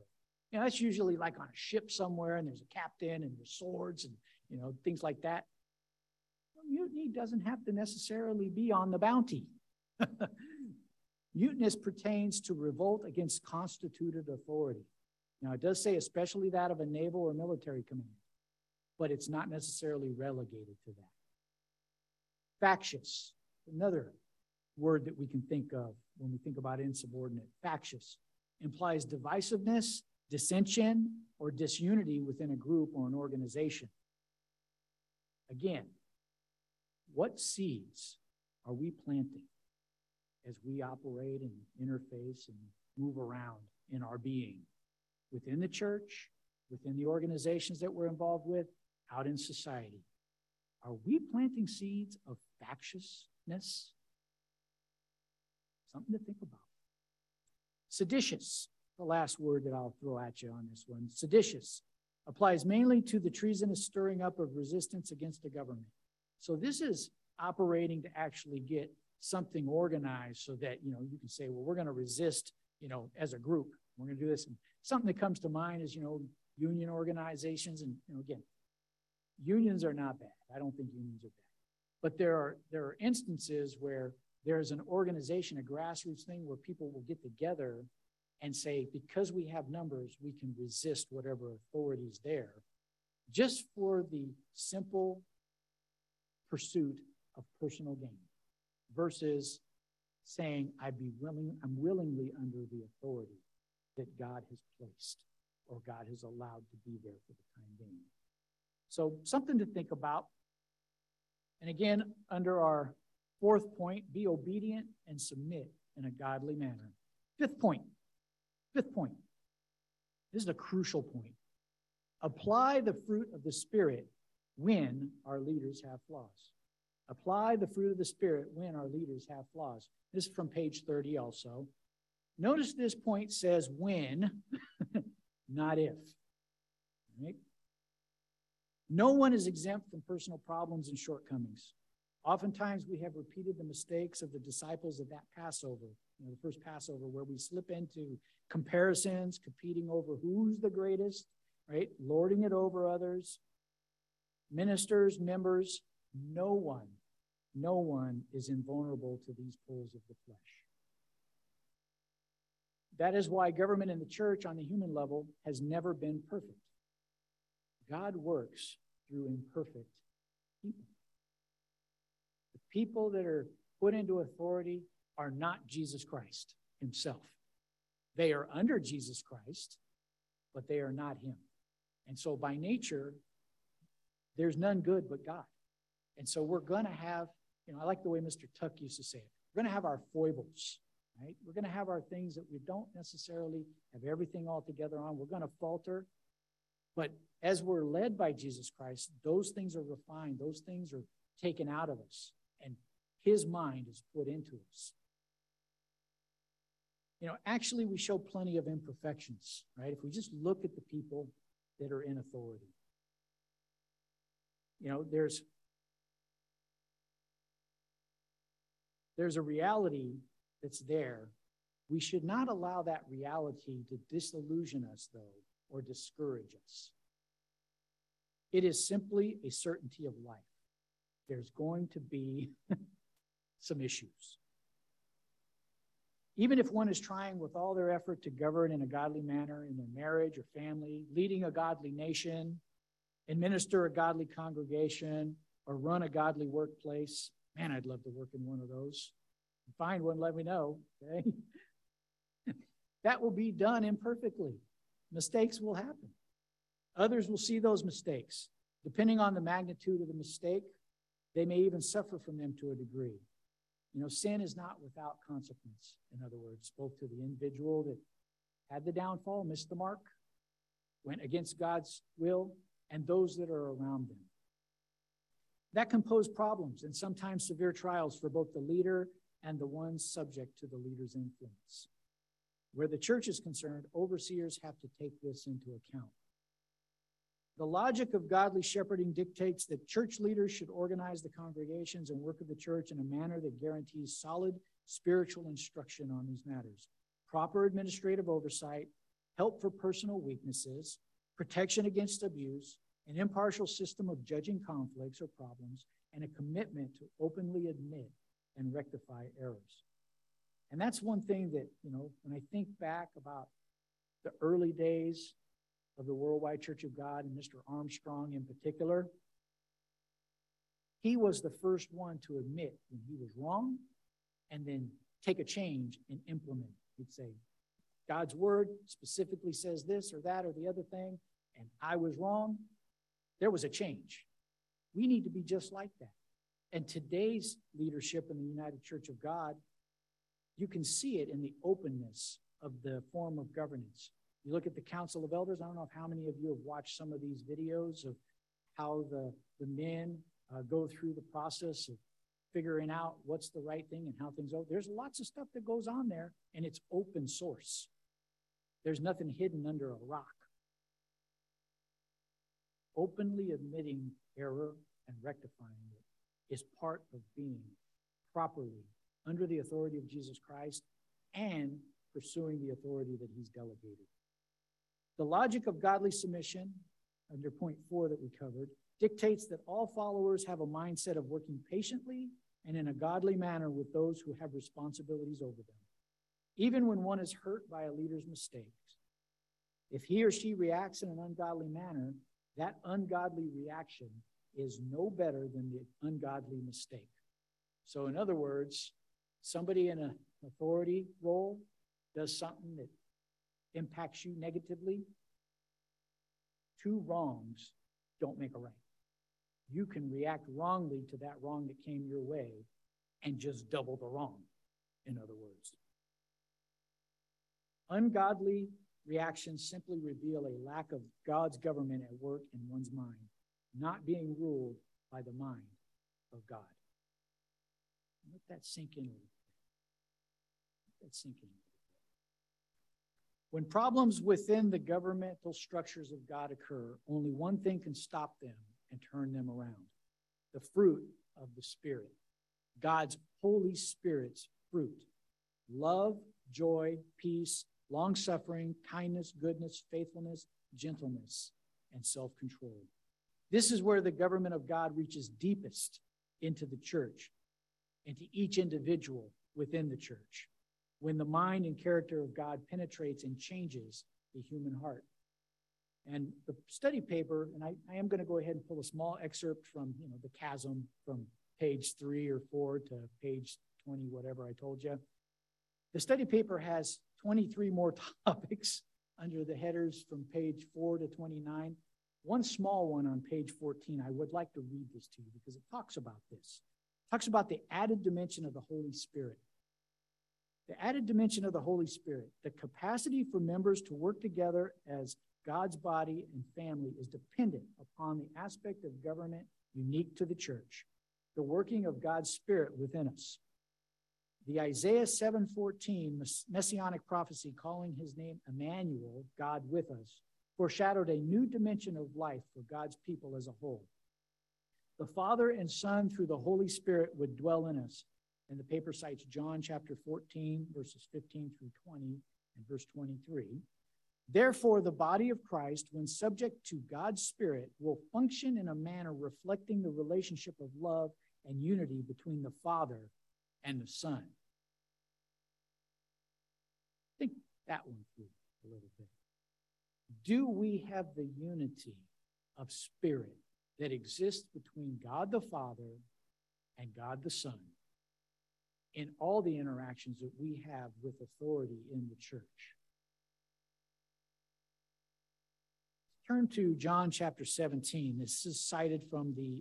A: You know, that's usually like on a ship somewhere, and there's a captain and there's swords and, you know, things like that. Well, mutiny doesn't have to necessarily be on the Bounty. Mutinous pertains to revolt against constituted authority. Now, it does say especially that of a naval or military command, but it's not necessarily relegated to that. Factious, another word that we can think of when we think about insubordinate. Factious implies divisiveness, dissension, or disunity within a group or an organization. Again, what seeds are we planting as we operate and interface and move around in our being within the church, within the organizations that we're involved with, out in society? Are we planting seeds of factiousness? Something to think about. Seditious, the last word that I'll throw at you on this one. Seditious applies mainly to the treasonous stirring up of resistance against the government. So this is operating to actually get something organized so that, you know, you can say, well, we're going to resist, you know, as a group. We're going to do this. And something that comes to mind is, you know, union organizations. And, you know, again, unions are not bad. I don't think unions are bad. But there are instances where there's an organization, a grassroots thing where people will get together and say, because we have numbers, we can resist whatever authority is there, just for the simple pursuit of personal gain, versus saying, I'm willingly under the authority that God has placed or God has allowed to be there for the time being. So something to think about. And again, under our fourth point, be obedient and submit in a godly manner. Fifth point. This is a crucial point. Apply the fruit of the Spirit when our leaders have flaws. Apply the fruit of the Spirit when our leaders have flaws. This is from page 30 also. Notice this point says when, not if. Right? No one is exempt from personal problems and shortcomings. Oftentimes we have repeated the mistakes of the disciples of that Passover, the first Passover, where we slip into comparisons, competing over who's the greatest, right? Lording it over others. Ministers, members, no one is invulnerable to these pulls of the flesh. That is why government in the church on the human level has never been perfect. God works through imperfect people. The people that are put into authority are not Jesus Christ himself. They are under Jesus Christ, but they are not him. And so by nature, there's none good but God. And so we're going to have, I like the way Mr. Tuck used to say it, we're going to have our foibles, right? We're going to have our things that we don't necessarily have everything all together on. We're going to falter. But as we're led by Jesus Christ, those things are refined. Those things are taken out of us. And his mind is put into us. Actually, we show plenty of imperfections, right? If we just look at the people that are in authority. There's a reality that's there. We should not allow that reality to disillusion us, though, or discourage us. It is simply a certainty of life. There's going to be some issues. Even if one is trying with all their effort to govern in a godly manner in their marriage or family, leading a godly nation, administer a godly congregation, or run a godly workplace. Man, I'd love to work in one of those. If you find one, let me know, okay? That will be done imperfectly. Mistakes will happen. Others will see those mistakes. Depending on the magnitude of the mistake, they may even suffer from them to a degree. Sin is not without consequence. In other words, both to the individual that had the downfall, missed the mark, went against God's will, and those that are around them. That can pose problems and sometimes severe trials for both the leader and the ones subject to the leader's influence. Where the church is concerned, overseers have to take this into account. The logic of godly shepherding dictates that church leaders should organize the congregations and work of the church in a manner that guarantees solid spiritual instruction on these matters, proper administrative oversight, help for personal weaknesses, protection against abuse, an impartial system of judging conflicts or problems, and a commitment to openly admit and rectify errors. And that's one thing that, when I think back about the early days of the Worldwide Church of God and Mr. Armstrong in particular, he was the first one to admit when he was wrong and then take a change and implement. He'd say, God's word specifically says this or that or the other thing, and I was wrong. There was a change. We need to be just like that. And today's leadership in the United Church of God, you can see it in the openness of the form of governance. You look at the Council of Elders. I don't know how many of you have watched some of these videos of how the men go through the process of figuring out what's the right thing and how things go. There's lots of stuff that goes on there, and it's open source. There's nothing hidden under a rock. Openly admitting error and rectifying it is part of being properly under the authority of Jesus Christ and pursuing the authority that he's delegated. The logic of godly submission, under point 4 that we covered, dictates that all followers have a mindset of working patiently and in a godly manner with those who have responsibilities over them, even when one is hurt by a leader's mistakes. If he or she reacts in an ungodly manner, that ungodly reaction is no better than the ungodly mistake. So in other words, somebody in an authority role does something that impacts you negatively. 2 wrongs don't make a right. You can react wrongly to that wrong that came your way and just double the wrong, in other words. Ungodly reactions simply reveal a lack of God's government at work in one's mind, not being ruled by the mind of God. Let that sink in a little bit. Let that sink in. When problems within the governmental structures of God occur, only one thing can stop them and turn them around: the fruit of the Spirit, God's Holy Spirit's fruit: love, joy, peace, long-suffering, kindness, goodness, faithfulness, gentleness, and self-control. This is where the government of God reaches deepest into the church, into each individual within the church, when the mind and character of God penetrates and changes the human heart. And the study paper, and I am going to go ahead and pull a small excerpt from, the chasm from page 3 or 4 to page 20, whatever I told you. The study paper has 23 more topics under the headers from page 4 to 29. One small one on page 14, I would like to read this to you because it talks about this. It talks about the added dimension of the Holy Spirit. The added dimension of the Holy Spirit, the capacity for members to work together as God's body and family, is dependent upon the aspect of government unique to the church, the working of God's Spirit within us. The Isaiah 7:14 messianic prophecy calling his name Emmanuel, God with us, foreshadowed a new dimension of life for God's people as a whole. The Father and Son through the Holy Spirit would dwell in us. And the paper cites John chapter 14, verses 15 through 20 and verse 23. Therefore, the body of Christ, when subject to God's Spirit, will function in a manner reflecting the relationship of love and unity between the Father and the Son. Think that one through a little bit. Do we have the unity of spirit that exists between God the Father and God the Son in all the interactions that we have with authority in the church? Turn to John chapter 17. This is cited from the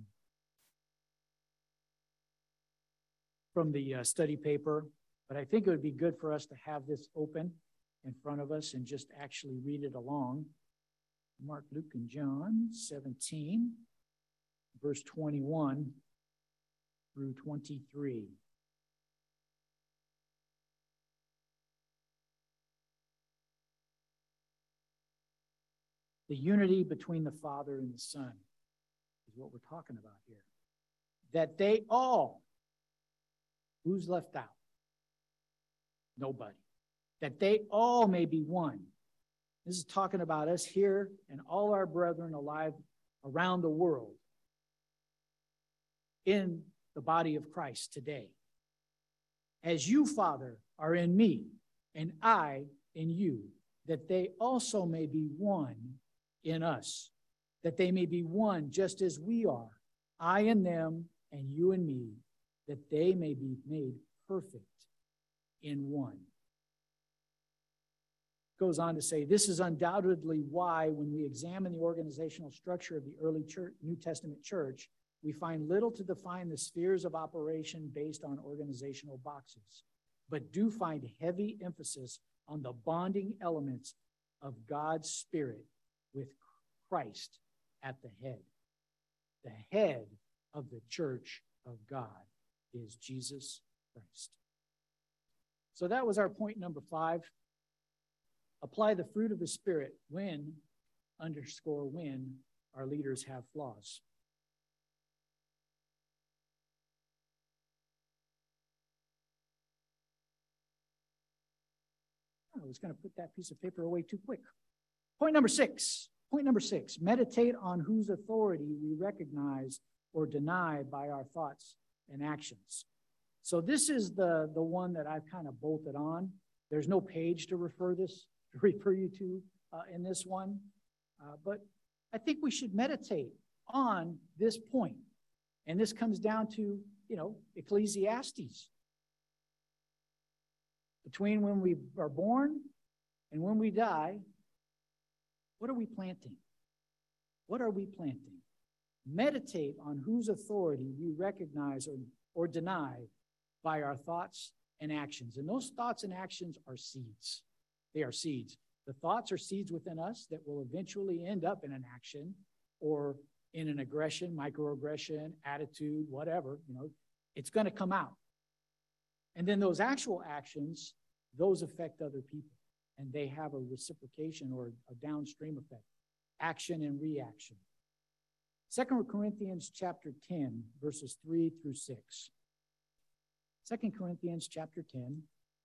A: study paper, but I think it would be good for us to have this open in front of us and just actually read it along. Mark, Luke, and John 17, verse 21 through 23. The unity between the Father and the Son is what we're talking about here. That they all, who's left out? Nobody. That they all may be one, This is talking about us here and all our brethren alive around the world in the body of Christ today. As you, Father, are in me, and I in you, that they also may be one in us, that they may be one just as we are, I in them and you in me, that they may be made perfect in one. Goes on to say, this is undoubtedly why when we examine the organizational structure of the early church, New Testament church, we find little to define the spheres of operation based on organizational boxes, but do find heavy emphasis on the bonding elements of God's Spirit with Christ at the head. The head of the church of God is Jesus Christ. So that was our point number 5. Apply the fruit of the Spirit when our leaders have flaws. I was going to put that piece of paper away too quick. Point number 6. Meditate on whose authority we recognize or deny by our thoughts and actions. So this is the one that I've kind of bolted on. There's no page to refer you to in this one. But I think we should meditate on this point. And this comes down to, Ecclesiastes. Between when we are born and when we die, what are we planting? What are we planting? Meditate on whose authority we recognize or deny by our thoughts and actions. And those thoughts and actions are seeds. They are seeds. The thoughts are seeds within us that will eventually end up in an action or in an aggression, microaggression, attitude, whatever. It's going to come out. And then those actual actions, those affect other people. And they have a reciprocation or a downstream effect. Action and reaction. 2 Corinthians chapter 10, verses 3 through 6. 2 Corinthians chapter 10.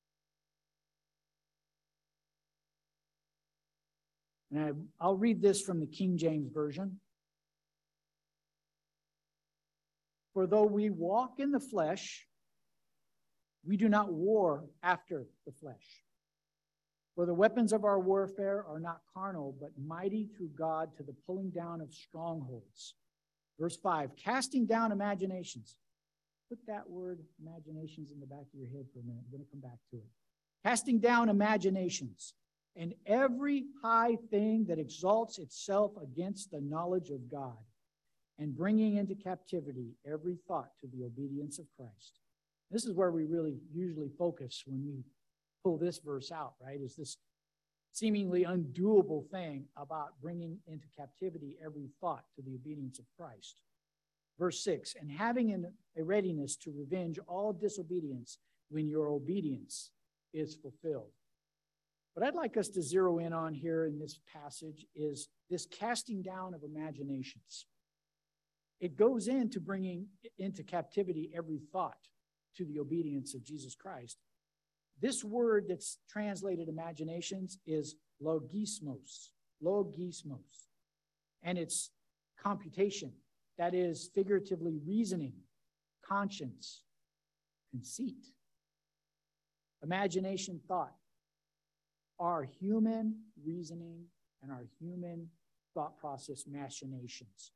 A: And I'll read this from the King James Version. For though we walk in the flesh, we do not war after the flesh. For the weapons of our warfare are not carnal, but mighty through God to the pulling down of strongholds. Verse 5, casting down imaginations. Put that word imaginations in the back of your head for a minute. I'm going to come back to it. Casting down imaginations and every high thing that exalts itself against the knowledge of God, and bringing into captivity every thought to the obedience of Christ. This is where we really usually focus when we pull this verse out, right? Is this seemingly undoable thing about bringing into captivity every thought to the obedience of Christ. Verse 6, and having a readiness to revenge all disobedience when your obedience is fulfilled. What I'd like us to zero in on here in this passage is this casting down of imaginations. It goes into bringing into captivity every thought to the obedience of Jesus Christ. This word that's translated imaginations is logismos. And it's computation. That is figuratively reasoning, conscience, conceit. Imagination, thought. Our human reasoning and our human thought process machinations.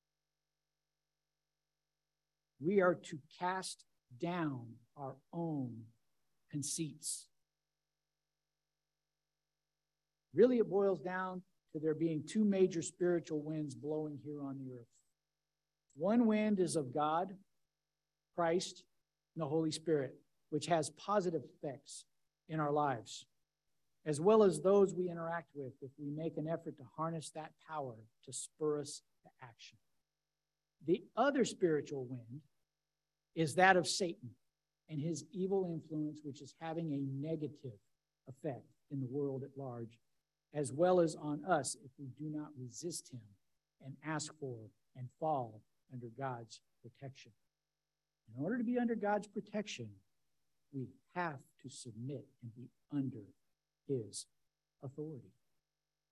A: We are to cast down our own conceits. Really, it boils down to there being two major spiritual winds blowing here on the earth. One wind is of God, Christ, and the Holy Spirit, which has positive effects in our lives, as well as those we interact with if we make an effort to harness that power to spur us to action. The other spiritual wind is that of Satan and his evil influence, which is having a negative effect in the world at large, as well as on us if we do not resist him and ask for and fall under God's protection. In order to be under God's protection, we have to submit and be under his authority.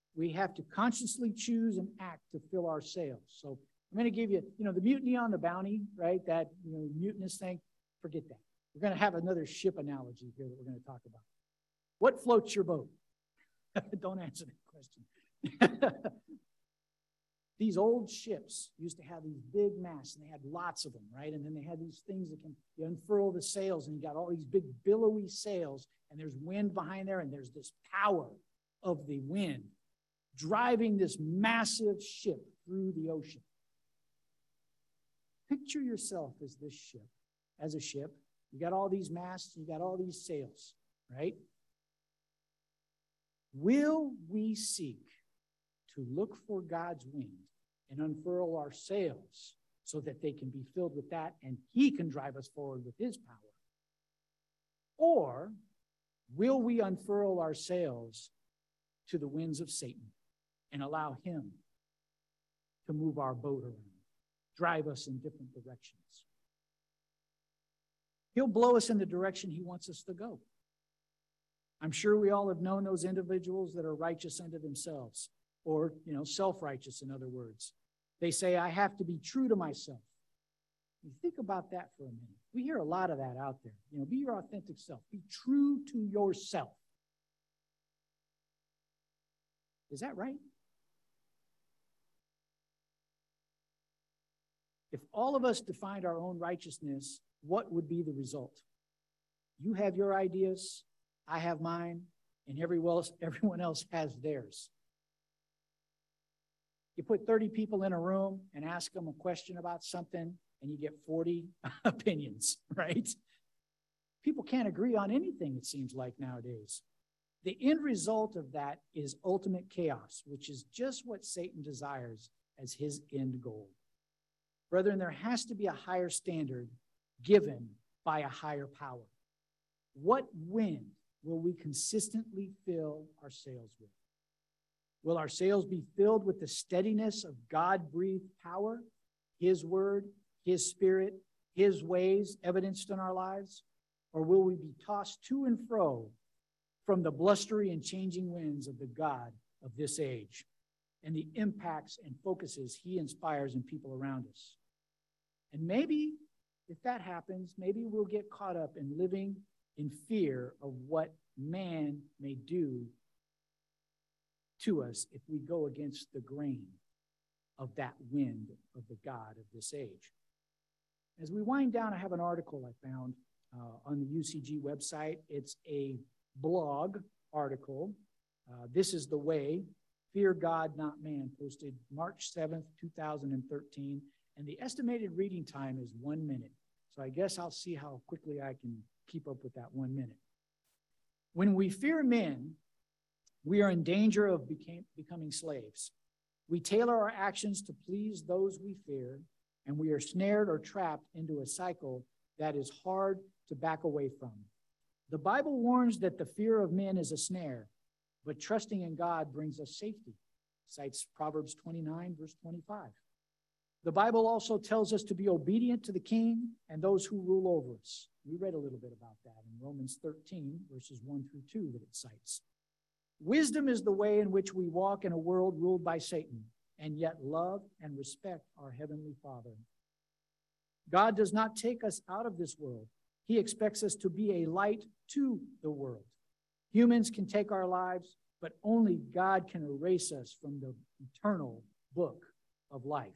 A: We have to consciously choose and act to fill our sails. So I'm going to give you, the mutiny on the Bounty, right? That, mutinous thing, forget that. We're going to have another ship analogy here that we're going to talk about. What floats your boat? Don't answer that question. These old ships used to have these big masts, and they had lots of them, right? And then they had these things that you unfurl the sails, and you got all these big billowy sails, and there's wind behind there, and there's this power of the wind driving this massive ship through the ocean. Picture yourself as this ship, as a ship. You got all these masts, you got all these sails, right? Will we seek to look for God's wind and unfurl our sails so that they can be filled with that and he can drive us forward with his power? Or will we unfurl our sails to the winds of Satan and allow him to move our boat around, drive us in different directions? He'll blow us in the direction he wants us to go. I'm sure we all have known those individuals that are righteous unto themselves, or, self-righteous, in other words. They say, I have to be true to myself. You think about that for a minute. We hear a lot of that out there. Be your authentic self. Be true to yourself. Is that right? If all of us defined our own righteousness, what would be the result? You have your ideas, I have mine, and everyone else has theirs. You put 30 people in a room and ask them a question about something, and you get 40 opinions, right? People can't agree on anything, it seems like nowadays. The end result of that is ultimate chaos, which is just what Satan desires as his end goal. Brethren, there has to be a higher standard given by a higher power. What wind will we consistently fill our sails with? Will our sails be filled with the steadiness of God-breathed power, his word, his spirit, his ways evidenced in our lives? Or will we be tossed to and fro from the blustery and changing winds of the God of this age and the impacts and focuses he inspires in people around us? And maybe, if that happens, maybe we'll get caught up in living in fear of what man may do to us if we go against the grain of that wind of the God of this age. As we wind down, I have an article I found on the UCG website. It's a blog article. This is the way, Fear God, Not Man, posted March 7th, 2013. And the estimated reading time is 1 minute. So I guess I'll see how quickly I can keep up with that 1 minute. When we fear men, we are in danger of becoming slaves. We tailor our actions to please those we fear, and we are snared or trapped into a cycle that is hard to back away from. The Bible warns that the fear of men is a snare, but trusting in God brings us safety. Cites Proverbs 29, verse 25. The Bible also tells us to be obedient to the king and those who rule over us. We read a little bit about that in Romans 13, verses 1 through 2 that it cites. Wisdom is the way in which we walk in a world ruled by Satan, and yet love and respect our Heavenly Father. God does not take us out of this world. He expects us to be a light to the world. Humans can take our lives, but only God can erase us from the eternal book of life.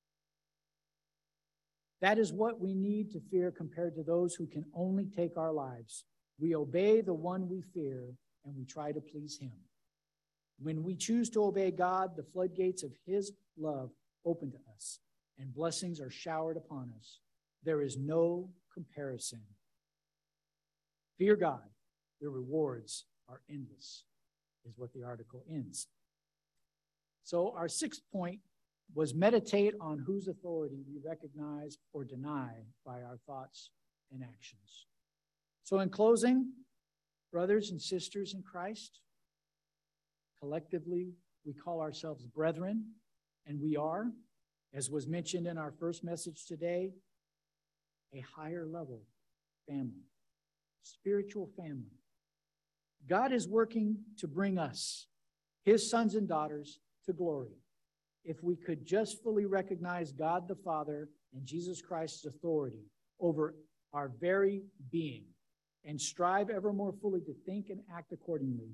A: That is what we need to fear compared to those who can only take our lives. We obey the one we fear, and we try to please him. When we choose to obey God, the floodgates of his love open to us, and blessings are showered upon us. There is no comparison. Fear God. The rewards are endless, is what the article ends. So our sixth point was meditate on whose authority we recognize or deny by our thoughts and actions. So in closing, brothers and sisters in Christ, collectively, we call ourselves brethren, and we are, as was mentioned in our first message today, a higher level family, spiritual family. God is working to bring us his sons and daughters to glory. If we could just fully recognize God the Father and Jesus Christ's authority over our very being and strive ever more fully to think and act accordingly,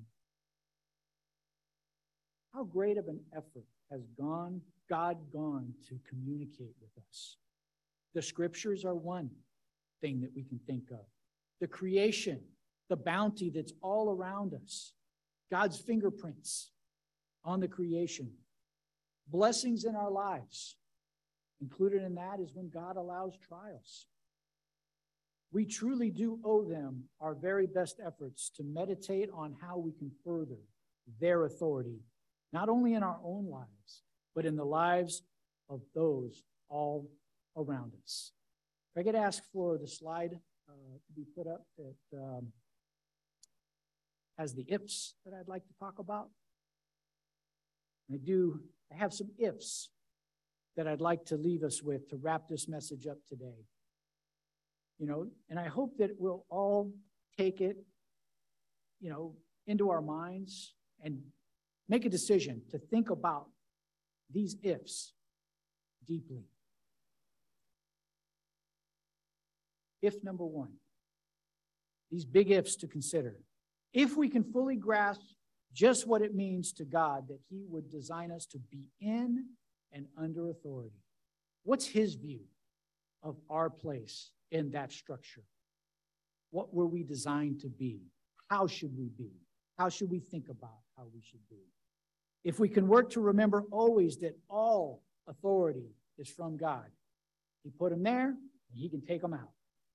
A: how great of an effort has God gone to communicate with us? The scriptures are one thing that we can think of. The creation, the bounty that's all around us, God's fingerprints on the creation, blessings in our lives. Included in that is when God allows trials. We truly do owe them our very best efforts to meditate on how we can further their authority, not only in our own lives, but in the lives of those all around us. If I could ask for the slide to be put up that has the ifs that I'd like to talk about. I have some ifs that I'd like to leave us with to wrap this message up today. And I hope that we'll all take it, into our minds and make a decision to think about these ifs deeply. If number one, these big ifs to consider. If we can fully grasp just what it means to God that he would design us to be in and under authority, what's his view of our place in that structure? What were we designed to be? How should we be? How should we think about how we should be? If we can work to remember always that all authority is from God, he put them there and he can take them out.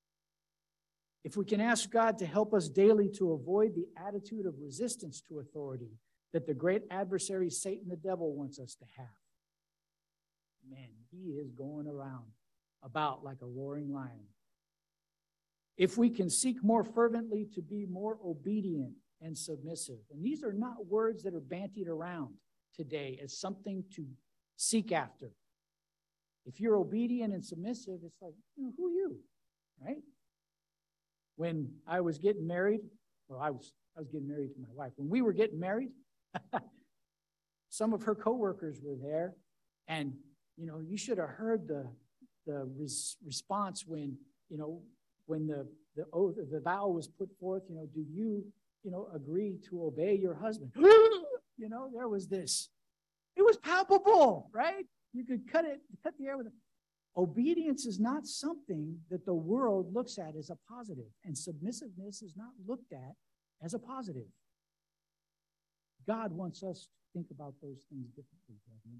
A: If we can ask God to help us daily to avoid the attitude of resistance to authority that the great adversary, Satan the devil, wants us to have. Man, he is going around about like a roaring lion. If we can seek more fervently to be more obedient and submissive, and these are not words that are bantied around today as something to seek after. If you're obedient and submissive, it's like, who are you, right? When I was getting married, I was getting married to my wife. When we were getting married, some of her coworkers were there, and you should have heard the response when when the oath, the vow was put forth. Do you agree to obey your husband? There was this. It was palpable, right? You could cut the air with it. Obedience is not something that the world looks at as a positive, and submissiveness is not looked at as a positive. God wants us to think about those things differently, brethren.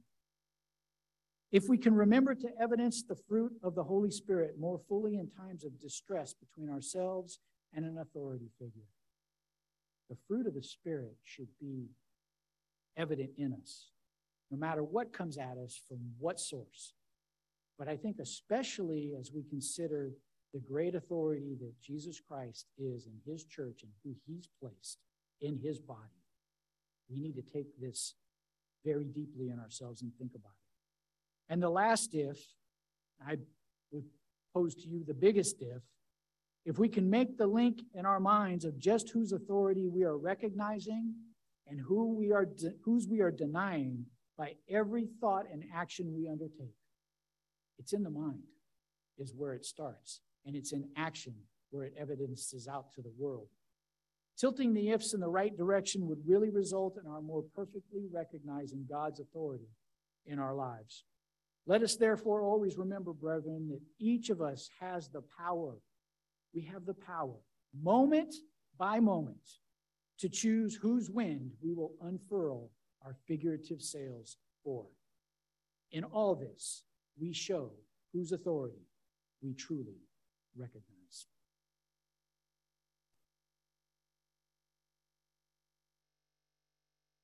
A: If we can remember to evidence the fruit of the Holy Spirit more fully in times of distress between ourselves and an authority figure, the fruit of the Spirit should be evident in us, no matter what comes at us from what source. But I think especially as we consider the great authority that Jesus Christ is in his church and who he's placed in his body, we need to take this very deeply in ourselves and think about it. And the last if, I would pose to you the biggest if we can make the link in our minds of just whose authority we are recognizing and whose we are denying by every thought and action we undertake. It's in the mind is where it starts, and it's in action where it evidences out to the world. Tilting the ifs in the right direction would really result in our more perfectly recognizing God's authority in our lives. Let us therefore always remember, brethren, that each of us has the power. We have the power, moment by moment, to choose whose wind we will unfurl our figurative sails for. In all this, we show whose authority we truly recognize.